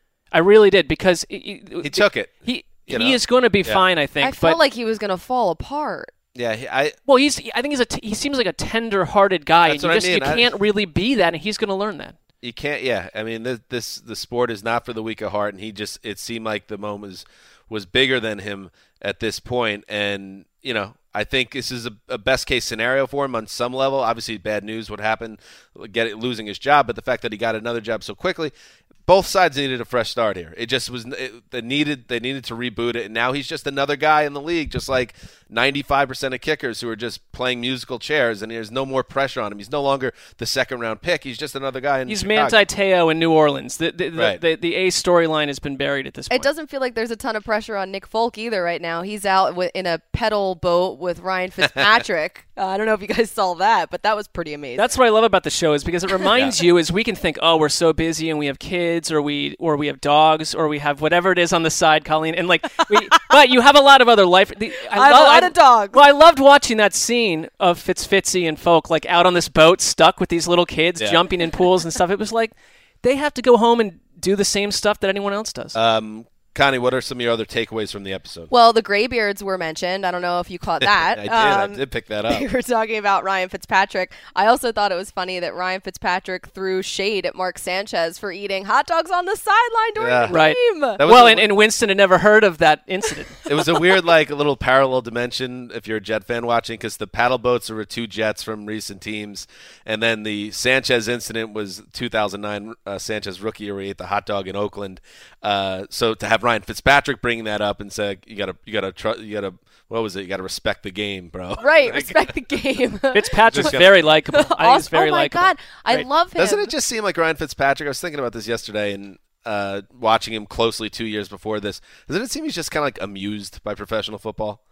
I really did, because he, He took it. He You he know? is going to be Yeah. fine, I think. I felt but, like he was gonna fall apart. Yeah, he, I well, he's. I think he's a. T- he seems like a tender-hearted guy, That's and you what I just mean. you I- can't really be that, and he's going to learn that. You can't, yeah. I mean, this, this the sport is not for the weak of heart, and he just it seemed like the moment was, was bigger than him at this point, and you know, I think this is a, a best case scenario for him on some level. Obviously, bad news would happen, get it, losing his job, but the fact that he got another job so quickly, both sides needed a fresh start here. It just was it, they needed they needed to reboot it, and now he's just another guy in the league, just like ninety-five percent of kickers who are just playing musical chairs, and there's no more pressure on him. He's no longer the second round pick. He's just another guy in He's Chicago. Manti Te'o in New Orleans. The the, Right. the, the, the A storyline has been buried at this point. It doesn't feel like there's a ton of pressure on Nick Folk either right now. He's out wi- in a pedal boat with Ryan Fitzpatrick. uh, I don't know if you guys saw that, but that was pretty amazing. That's what I love about the show, is because it reminds you, is we can think, oh, we're so busy and we have kids, or we or we have dogs, or we have whatever it is on the side, Colleen, and like, we, but you have a lot of other life. The, I have a lo- lot of dogs. Well, I loved watching that scene of Fitzfitzy and Folk like out on this boat, stuck with these little kids, Yeah. jumping in pools and stuff. It was like they have to go home and do the same stuff that anyone else does. Um, Connie, what are some of your other takeaways from the episode? Well, the Graybeards were mentioned. I don't know if you caught that. I did. Um, I did pick that up. They were talking about Ryan Fitzpatrick. I also thought it was funny that Ryan Fitzpatrick threw shade at Mark Sanchez for eating hot dogs on the sideline during Yeah. the Right. game. That was Well, a- and, and Winston had never heard of that incident. It was a weird, like, a little parallel dimension if you're a Jet fan watching, because the paddle boats were two Jets from recent teams, and then the Sanchez incident was two thousand nine uh, Sanchez rookie year where he ate the hot dog in Oakland. Uh, so to have Ryan Fitzpatrick bring that up and say, you gotta, you gotta, tr- you gotta, what was it? You gotta respect the game, bro. Right, respect the game. Fitzpatrick's Just got- very likable. I think he's Awesome. very oh my likable. God, I Right. love him. Doesn't it just seem like Ryan Fitzpatrick? I was thinking about this yesterday and uh, watching him closely two years before this. Doesn't it seem he's just kind of like amused by professional football?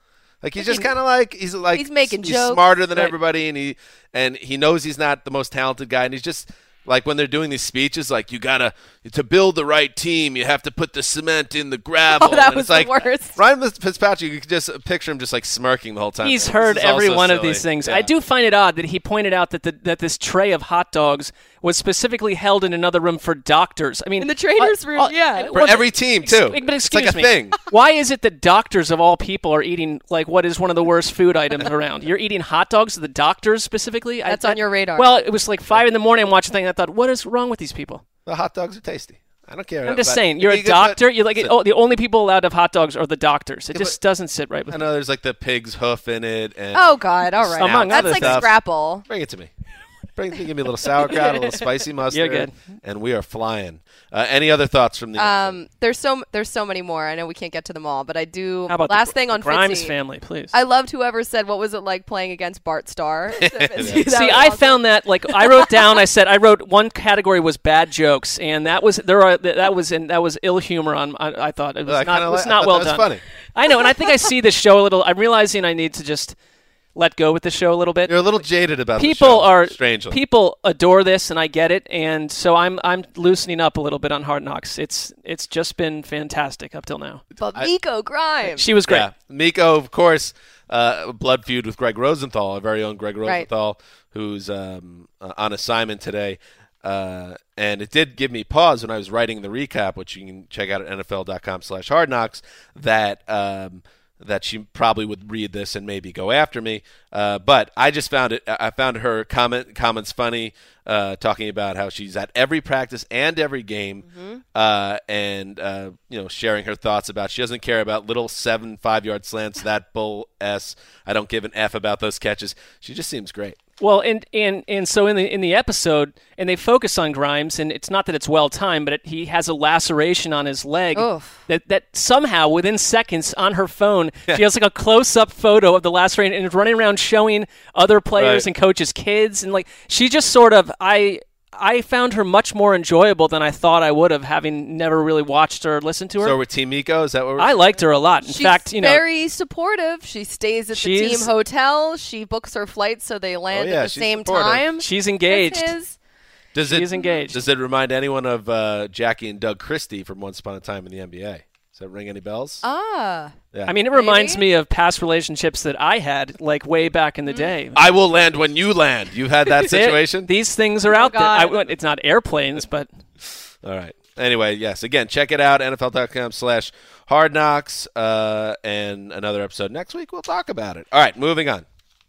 Like he's just kind of like he's like he's making he's jokes. smarter than Right. everybody, and he and he knows he's not the most talented guy, and he's just like when they're doing these speeches, like you gotta to build the right team, you have to put the cement in the gravel. Oh, that and was it's like, the worst. Ryan Fitzpatrick, you could just picture him just like smirking the whole time. He's This heard is every also one of silly. these things. Yeah. I do find it odd that he pointed out that the, that this tray of hot dogs was specifically held in another room for doctors. I mean, In the trainer's uh, room, uh, yeah. For well, every team too. But It's excuse like a me, thing. why is it that doctors of all people are eating like what is one of the worst food items around? You're eating hot dogs, the doctors specifically. That's I, on your radar. Well, it was like five in the morning. I'm watching thing. I thought, what is wrong with these people? The hot dogs are tasty. I don't care. I'm just about- saying, you're You a could put- doctor. You're like, listen, oh, the only people allowed to have hot dogs are the doctors. It Yeah, just doesn't sit right with I me. know there's like the pig's hoof in it, and Oh God! All right, Among that's other like stuff. Scrapple. Bring it to me. Bring, give me a little sauerkraut, a little spicy mustard. You're good. And we are flying. Uh, any other thoughts from the Um, there's so there's so many more. I know we can't get to them all, but I do. How about last the, thing on the Grimes Fitzy. family, please? I loved whoever said, "What was it like playing against Bart Starr?" So Fitzy, that See, was I awesome. found that like I wrote down. I said I wrote one category was bad jokes, and that was there are that was and that was ill humor on. I, I thought it was I not kinda it was li- I not thought well that was done. funny. I know, and I think I see the show a little. I'm realizing I need to just let go with the show a little bit. You're a little jaded about people the show, are strangely. people adore this, and I get it, and so I'm I'm loosening up a little bit on Hard Knocks. It's it's just been fantastic up till now. But Miko Grimes. She was great. Yeah. Miko, of course, uh, a blood feud with Greg Rosenthal, our very own Greg Right. Rosenthal, who's um, uh, on assignment today. Uh, and it did give me pause when I was writing the recap, which you can check out at N F L dot com slash hard knocks, that um, that she probably would read this and maybe go after me. Uh, but I just found it. I found her comment comments funny, uh, talking about how she's at every practice and every game, Mm-hmm. uh, and uh, you know, sharing her thoughts about she doesn't care about little seven five yard slants. That bull s. I don't give an f about those catches. She just seems great. Well, and, and and so in the in the episode, and they focus on Grimes, and it's not that it's well timed, but it, he has a laceration on his leg Oof. that that somehow within seconds on her phone she has like a close up photo of the laceration and is running around showing other players Right. and coaches' kids, and like she just sort of I. I found her much more enjoyable than I thought I would have, having never really watched or listened to her. So we're Team Miko. Is that what we're? I liked her a lot. In She's fact, you know, very supportive. She stays at the She's- team hotel. She books her flights so they land Oh, yeah, at the she's same supportive. time. she's as engaged. his. Does it, she's engaged. Does it remind anyone of uh, Jackie and Doug Christie from Once Upon a Time in the N B A? Does that ring any bells? Ah. Yeah. I mean, it reminds Maybe? me of past relationships that I had, like way back in the day. I will land when you land. You've had that There- situation? These things are Oh, out there. I, God. it's not airplanes, but All right. Anyway, yes. Again, check it out, N F L dot com slash hard knocks, uh, and another episode next week. We'll talk about it. All right, moving on.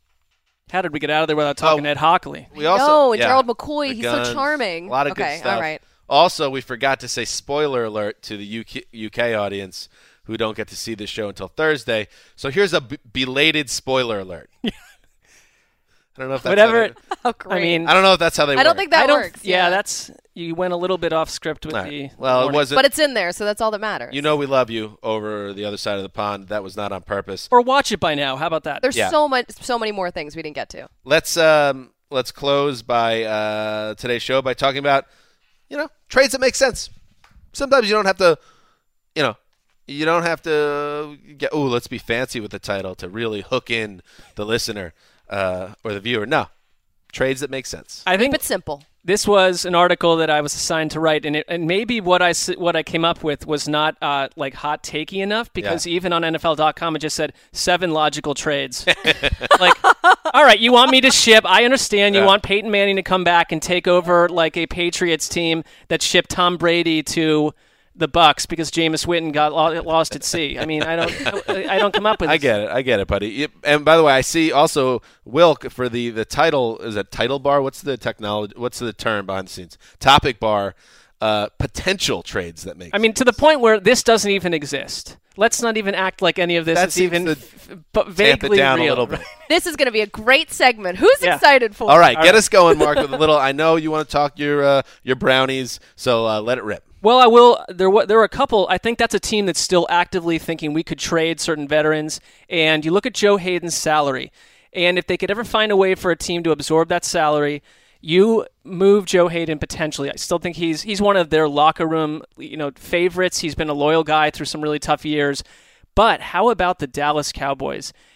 how did we get out of there without talking Oh, Ed Hockley? We also, no, and yeah, Gerald McCoy. the He's guns, so charming. A lot of okay, good stuff. all right. Also, we forgot to say spoiler alert to the U K, U K audience who don't get to see this show until Thursday. So here's a b- belated spoiler alert. I don't know if that's Whatever. How they, Oh, great. I mean, I don't know if that's how they I work. don't think that I don't. works. Yeah, that's you went a little bit off script with All the. right. Well, it warning. wasn't. But it's in there, so that's all that matters. You know we love you over the other side of the pond. That was not on purpose. Or watch it by now. How about that? There's Yeah. so much, so many more things we didn't get to. Let's um let's close by uh, today's show by talking about, you know, trades that make sense. Sometimes you don't have to, you know, you don't have to get, oh, let's be fancy with the title to really hook in the listener uh, or the viewer. No, trades that make sense. I think Keep it simple. this was an article that I was assigned to write, and it, and maybe what I s- what I came up with was not uh, like hot takey enough, because Yeah. even on N F L dot com it just said seven logical trades. Like, all right, you want me to ship? I understand you Yeah. want Peyton Manning to come back and take over like a Patriots team that shipped Tom Brady to the Bucks because Jameis Winston got lo- lost at sea. I mean, I don't I, I don't come up with. I get it. I get it, buddy. Yep. And by the way, I see also Wilk for the, the title. Is it title bar? What's the technology? What's the term behind the scenes? Topic bar. Uh, potential trades that make. I mean, to the point where this doesn't even exist. Let's not even act like any of this That is seems even to f- but tamp vaguely it down real. a little bit. This is going to be a great segment. Who's Yeah. excited for All it? right, get us going, Mark, with a little. I know you want to talk your uh, your brownies, so uh, let it rip. Well, I will. There were there were a couple. I think that's a team that's still actively thinking we could trade certain veterans. And you look at Joe Hayden's salary, and if they could ever find a way for a team to absorb that salary, you move Joe Hayden potentially. I still think he's he's one of their locker room, you know, favorites. He's been a loyal guy through some really tough years. But how about the Dallas Cowboys?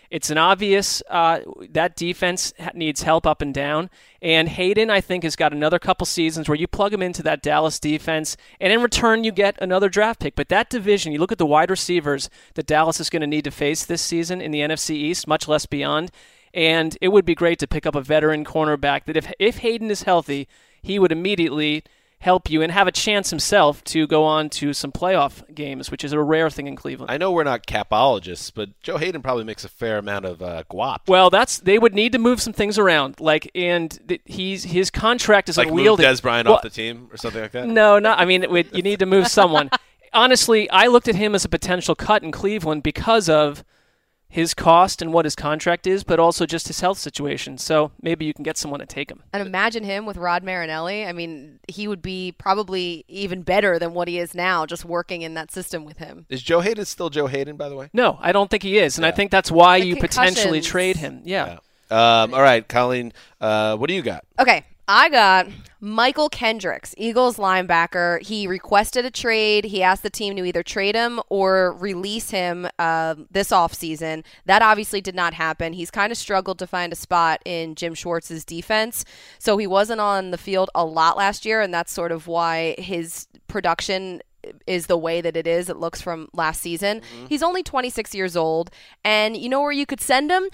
It's an obvious uh, that defense needs help up and down. And Hayden, I think, has got another couple seasons where you plug him into that Dallas defense, and in return you get another draft pick. But that division, you look at the wide receivers that Dallas is going to need to face this season in the N F C East, much less beyond. And it would be great to pick up a veteran cornerback that if if Hayden is healthy, he would immediately help you and have a chance himself to go on to some playoff games, which is a rare thing in Cleveland. I know we're not capologists, but Joe Hayden probably makes a fair amount of uh, guap. Well, that's they would need to move some things around, like and th- he's his contract is like unwieldy. Move Des Bryant well, off the team or something like that. No, not. I mean, it would, you need to move someone. Honestly, I looked at him as a potential cut in Cleveland because of his cost and what his contract is, but also just his health situation. So maybe you can get someone to take him. And imagine him with Rod Marinelli. I mean, he would be probably even better than what he is now, just working in that system with him. Is Joe Hayden still Joe Hayden, by the way? No, I don't think he is, and yeah. I think that's why the you concussions. potentially trade him. Yeah. yeah. Um, all right, Colleen, uh, what do you got? Okay. I got Michael Kendricks, Eagles linebacker. He requested a trade. He asked the team to either trade him or release him uh, this offseason. That obviously did not happen. He's kind of struggled to find a spot in Jim Schwartz's defense. So he wasn't on the field a lot last year, and that's sort of why his production is the way that it is. It looks from last season. Mm-hmm. He's only twenty-six years old, and you know where you could send him?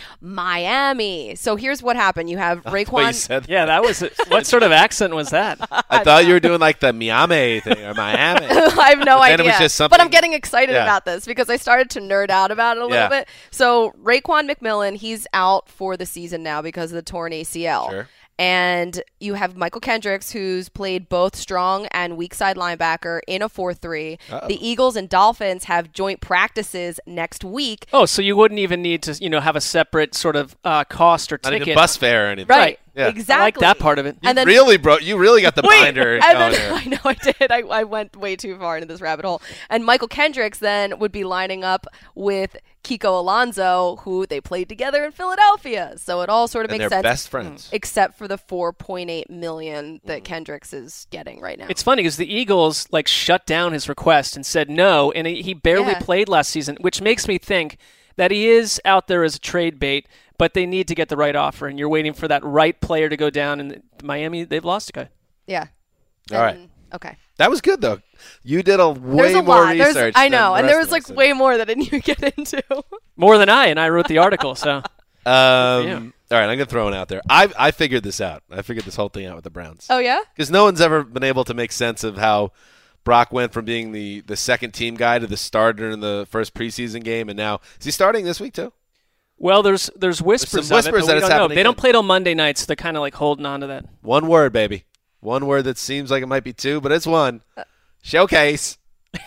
Miami. So here's what happened. You have Raekwon. You said yeah, that was it. What sort of accent was that? I thought you were doing like the Miami thing or Miami. I have no but idea. Then it was just something... But I'm getting excited yeah. about this because I started to nerd out about it a little yeah. bit. So Raekwon McMillan, he's out for the season now because of the torn A C L. Sure. And you have Michael Kendricks, who's played both strong and weak side linebacker in a four three. The Eagles and Dolphins have joint practices next week. Oh, so you wouldn't even need to, you know, have a separate sort of uh, cost or Not ticket. even bus fare or anything. Right. Yeah. Exactly. I like that part of it. You and then, really, bro, you really got the wait, binder and going then, here. I know I did. I, I went way too far into this rabbit hole. And Michael Kendricks then would be lining up with Kiko Alonso, who they played together in Philadelphia. So it all sort of and makes they're sense. best friends. Except for the four point eight million dollars that Kendricks is getting right now. It's funny because the Eagles like shut down his request and said no, and he barely Yeah. played last season, which makes me think that he is out there as a trade bait, but they need to get the right offer, and you're waiting for that right player to go down, and Miami, they've lost a guy. Yeah. All right. And, okay. That was good, though. You did a way There's a more lot. research. There's, I know, than and the there rest was of like us way more that I didn't even get into. More than I, and I wrote the article, so. did. Um, all right, I'm going to throw it out there. I I figured this out. I figured this whole thing out with the Browns. Oh, yeah? Because no one's ever been able to make sense of how Brock went from being the, the second team guy to the starter in the first preseason game, and now is he starting this week too? Well, there's there's whispers, There's some whispers of it, but that we it's don't know. happening They don't again. play till Monday night, so they're kind of like holding on to that. One word, baby. One word that seems like it might be two, but it's one. Showcase.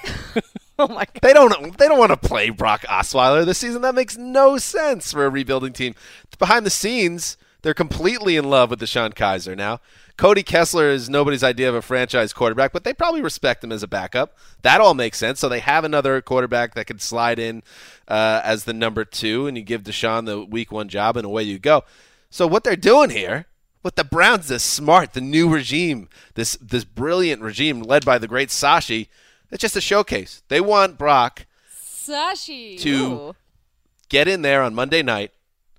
Oh, my God. They don't. They don't want to play Brock Osweiler this season. That makes no sense for a rebuilding team. Behind the scenes, they're completely in love with DeShone Kizer now. Cody Kessler is nobody's idea of a franchise quarterback, but they probably respect him as a backup. That all makes sense. So they have another quarterback that could slide in uh, as the number two, and you give DeShone the week one job, and away you go. So what they're doing here, with the Browns, this smart, the new regime, this this brilliant regime led by the great Sashi, it's just a showcase. They want Brock Sashi. to Ooh. get in there on Monday night.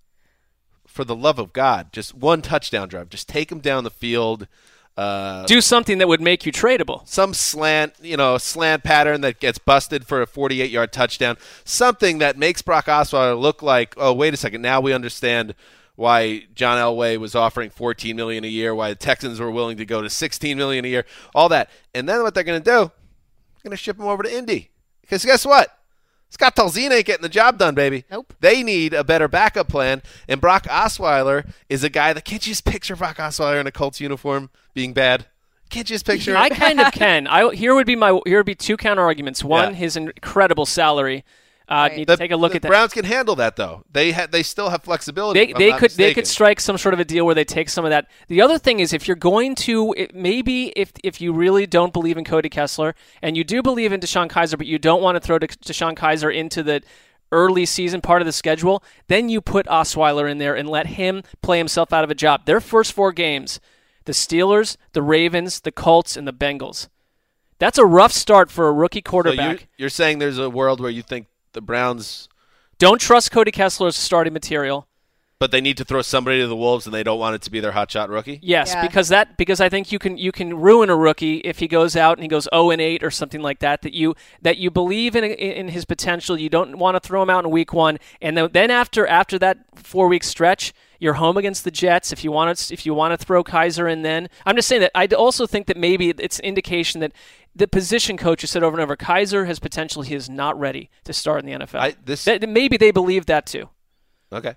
For the love of God, just one touchdown drive. Just take him down the field. Uh, Do something that would make you tradable. some slant, you know, slant pattern that gets busted for a forty-eight-yard touchdown. Something that makes Brock Osweiler look like, oh, wait a second, now we understand why John Elway was offering fourteen million dollars a year, why the Texans were willing to go to sixteen million dollars a year, all that. And then what they're going to do, they're going to ship him over to Indy. Because guess what? Scott Tolzien ain't getting the job done, baby. Nope. They need a better backup plan, and Brock Osweiler is a guy that can't you just picture Brock Osweiler in a Colts uniform being bad? Can't you just picture I it? kind of can. I here would be my here would be two counter arguments. One, Yeah. his incredible salary. Uh, Right. Need The, to take a look the at that. Browns can handle that, though. They ha- they still have flexibility. They if I'm they not could they mistaken. could strike some sort of a deal where they take some of that. The other thing is if you're going to it, maybe if if you really don't believe in Cody Kessler and you do believe in DeShone Kizer, but you don't want to throw De- DeShone Kizer into the early season part of the schedule, then you put Osweiler in there and let him play himself out of a job. Their first four games, the Steelers, the Ravens, the Colts, and the Bengals. That's a rough start for a rookie So quarterback. you're, you're saying there's a world where you think the Browns Don't trust Cody Kessler as starting material. But they need to throw somebody to the Wolves, and they don't want it to be their hotshot rookie? Yes, Yeah. because that because I think you can you can ruin a rookie if he goes out and he goes oh and eight or something like that. That you that you believe in in his potential. You don't want to throw him out in week one, and then, then after after that four week stretch, you're home against the Jets. If you want to if you want to throw Kaiser in, then I'm just saying that I also think that maybe it's an indication that the position coach has said over and over, Kaiser has potential. He is not ready to start in the N F L. I, this that, maybe they believe that too. Okay.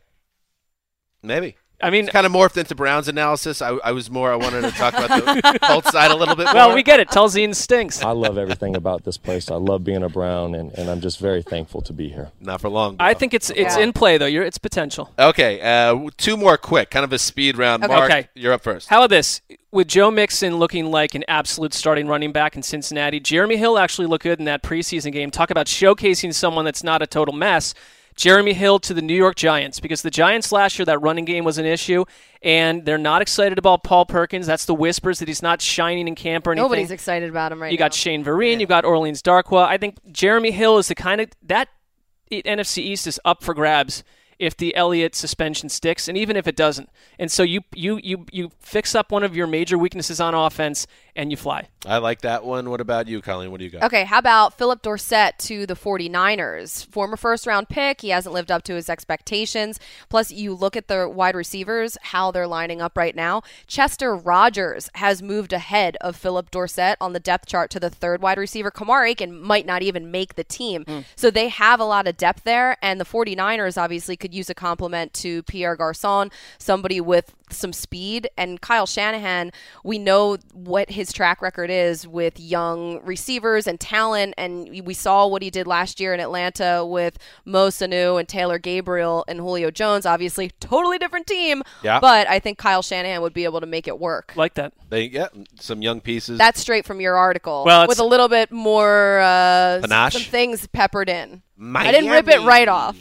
Maybe. I mean, it's kind of morphed into Brown's analysis. I, I was more, I wanted to talk about the Colts side a little bit more. Well, we get it. Talzine stinks. I love everything about this place. I love being a Brown, and, and I'm just very thankful to be here. Not for long. I think it's it's Yeah. in play, though. You're, it's potential. Okay, uh, two more quick, kind of a speed round. Okay. Mark, Okay. you're up first. How about this? With Joe Mixon looking like an absolute starting running back in Cincinnati, Jeremy Hill actually looked good in that preseason game. Talk about showcasing someone that's not a total mess. Jeremy Hill to the New York Giants, because the Giants last year, that running game was an issue, and they're not excited about Paul Perkins. That's the whispers that he's not shining in camp or anything. Nobody's excited about him right You now. got Shane Vereen, you got Orleans Darkwa. I think Jeremy Hill is the kind of that N F C East is up for grabs if the Elliott suspension sticks, and even if it doesn't. And so you you you you fix up one of your major weaknesses on offense, and you fly. I like that one. What about you, Colleen? What do you got? Okay, how about Philip Dorsett to the 49ers? Former first-round pick. He hasn't lived up to his expectations. Plus, you look at the wide receivers, how they're lining up right now. Chester Rogers has moved ahead of Philip Dorsett on the depth chart to the third wide receiver. Kamar Aiken might not even make the team. Mm. So they have a lot of depth there, and the 49ers obviously could use a compliment to Pierre Garçon, somebody with some speed. And Kyle Shanahan, we know what his track record is with young receivers and talent, and we saw what he did last year in Atlanta with Mo Sanu and Taylor Gabriel and Julio Jones. Obviously, totally different team, yeah. but I think Kyle Shanahan would be able to make it work. Like that. They yeah, some young pieces. That's straight from your article. Well, with a little bit more uh, Panache? some things peppered in. Miami. I didn't rip it right off.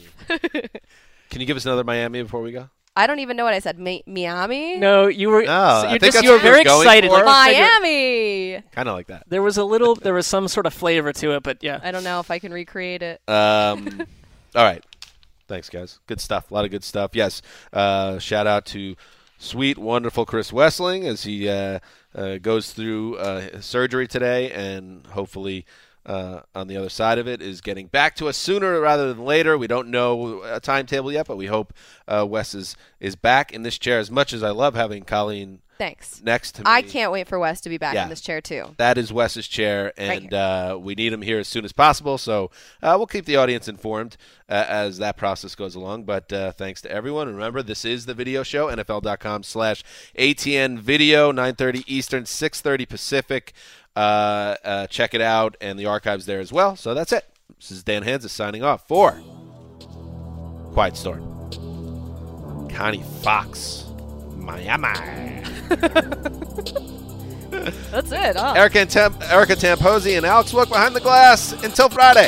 Can you give us another Miami before we go? I don't even know what I said. Mi- Miami? No, you were. No, so I you're think just that's you were what you're very going excited. for. Like, Miami. Kind of like that. There was a little. There was some sort of flavor to it, but yeah. I don't know if I can recreate it. Um, all right. Thanks, guys. Good stuff. A lot of good stuff. Yes. Uh, shout out to sweet, wonderful Chris Wessling as he uh, uh, goes through uh, surgery today, and hopefully uh, on the other side of it is getting back to us sooner rather than later. We don't know a timetable yet, but we hope uh, Wes is, is back in this chair. As much as I love having Colleen Thanks. next to me. I can't wait for Wes to be back Yeah. in this chair, too. That is Wes's chair, and Right uh, we need him here as soon as possible. So uh, we'll keep the audience informed uh, as that process goes along. But uh, thanks to everyone. Remember, this is the video show, N F L dot com slash A T N video, nine thirty Eastern, six thirty Pacific. Uh, uh, check it out, and the archive's there as well. So that's it. This is Dan Hanzus signing off for Quiet Storm. Connie Fox, Miami. That's it. Oh. Erica, and Tem- Erica Tamposi and Alex Wook behind the glass. Until Friday.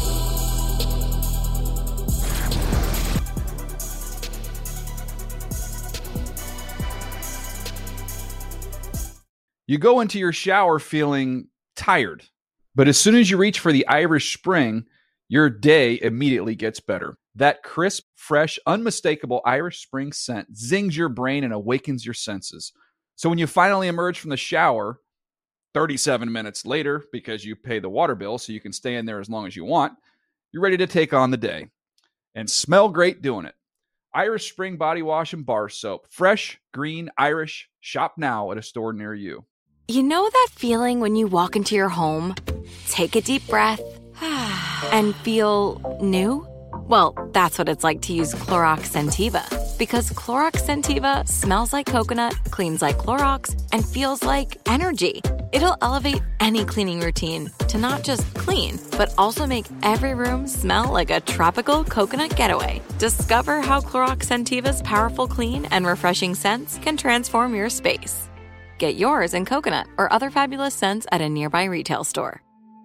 You go into your shower feeling tired, but as soon as you reach for the Irish Spring, your day immediately gets better. That crisp, fresh, unmistakable Irish Spring scent zings your brain and awakens your senses. So when you finally emerge from the shower, thirty-seven minutes later, because you pay the water bill so you can stay in there as long as you want, you're ready to take on the day. And smell great doing it. Irish Spring Body Wash and Bar Soap. Fresh, green, Irish. Shop now at a store near you. You know that feeling when you walk into your home, take a deep breath, and feel new? Well, that's what it's like to use Clorox Scentiva. Because Clorox Scentiva smells like coconut, cleans like Clorox, and feels like energy. It'll elevate any cleaning routine to not just clean, but also make every room smell like a tropical coconut getaway. Discover how Clorox Scentiva's powerful clean and refreshing scents can transform your space. Get yours in coconut or other fabulous scents at a nearby retail store.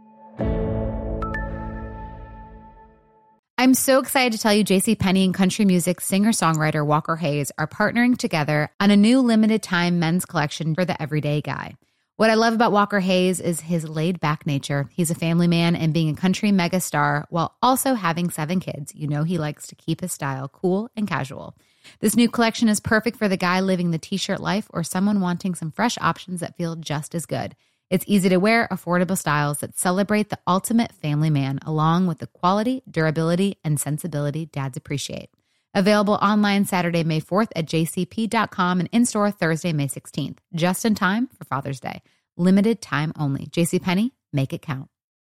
I'm so excited to tell you JCPenney and country music singer-songwriter Walker Hayes are partnering together on a new limited-time men's collection for the everyday guy. What I love about Walker Hayes is his laid-back nature. He's a family man, and being a country megastar while also having seven kids, you know he likes to keep his style cool and casual. This new collection is perfect for the guy living the t-shirt life or someone wanting some fresh options that feel just as good. It's easy to wear, affordable styles that celebrate the ultimate family man, along with the quality, durability, and sensibility dads appreciate. Available online Saturday, May fourth at j c p dot com and in-store Thursday, May sixteenth. Just in time for Father's Day. Limited time only. JCPenney, make it count.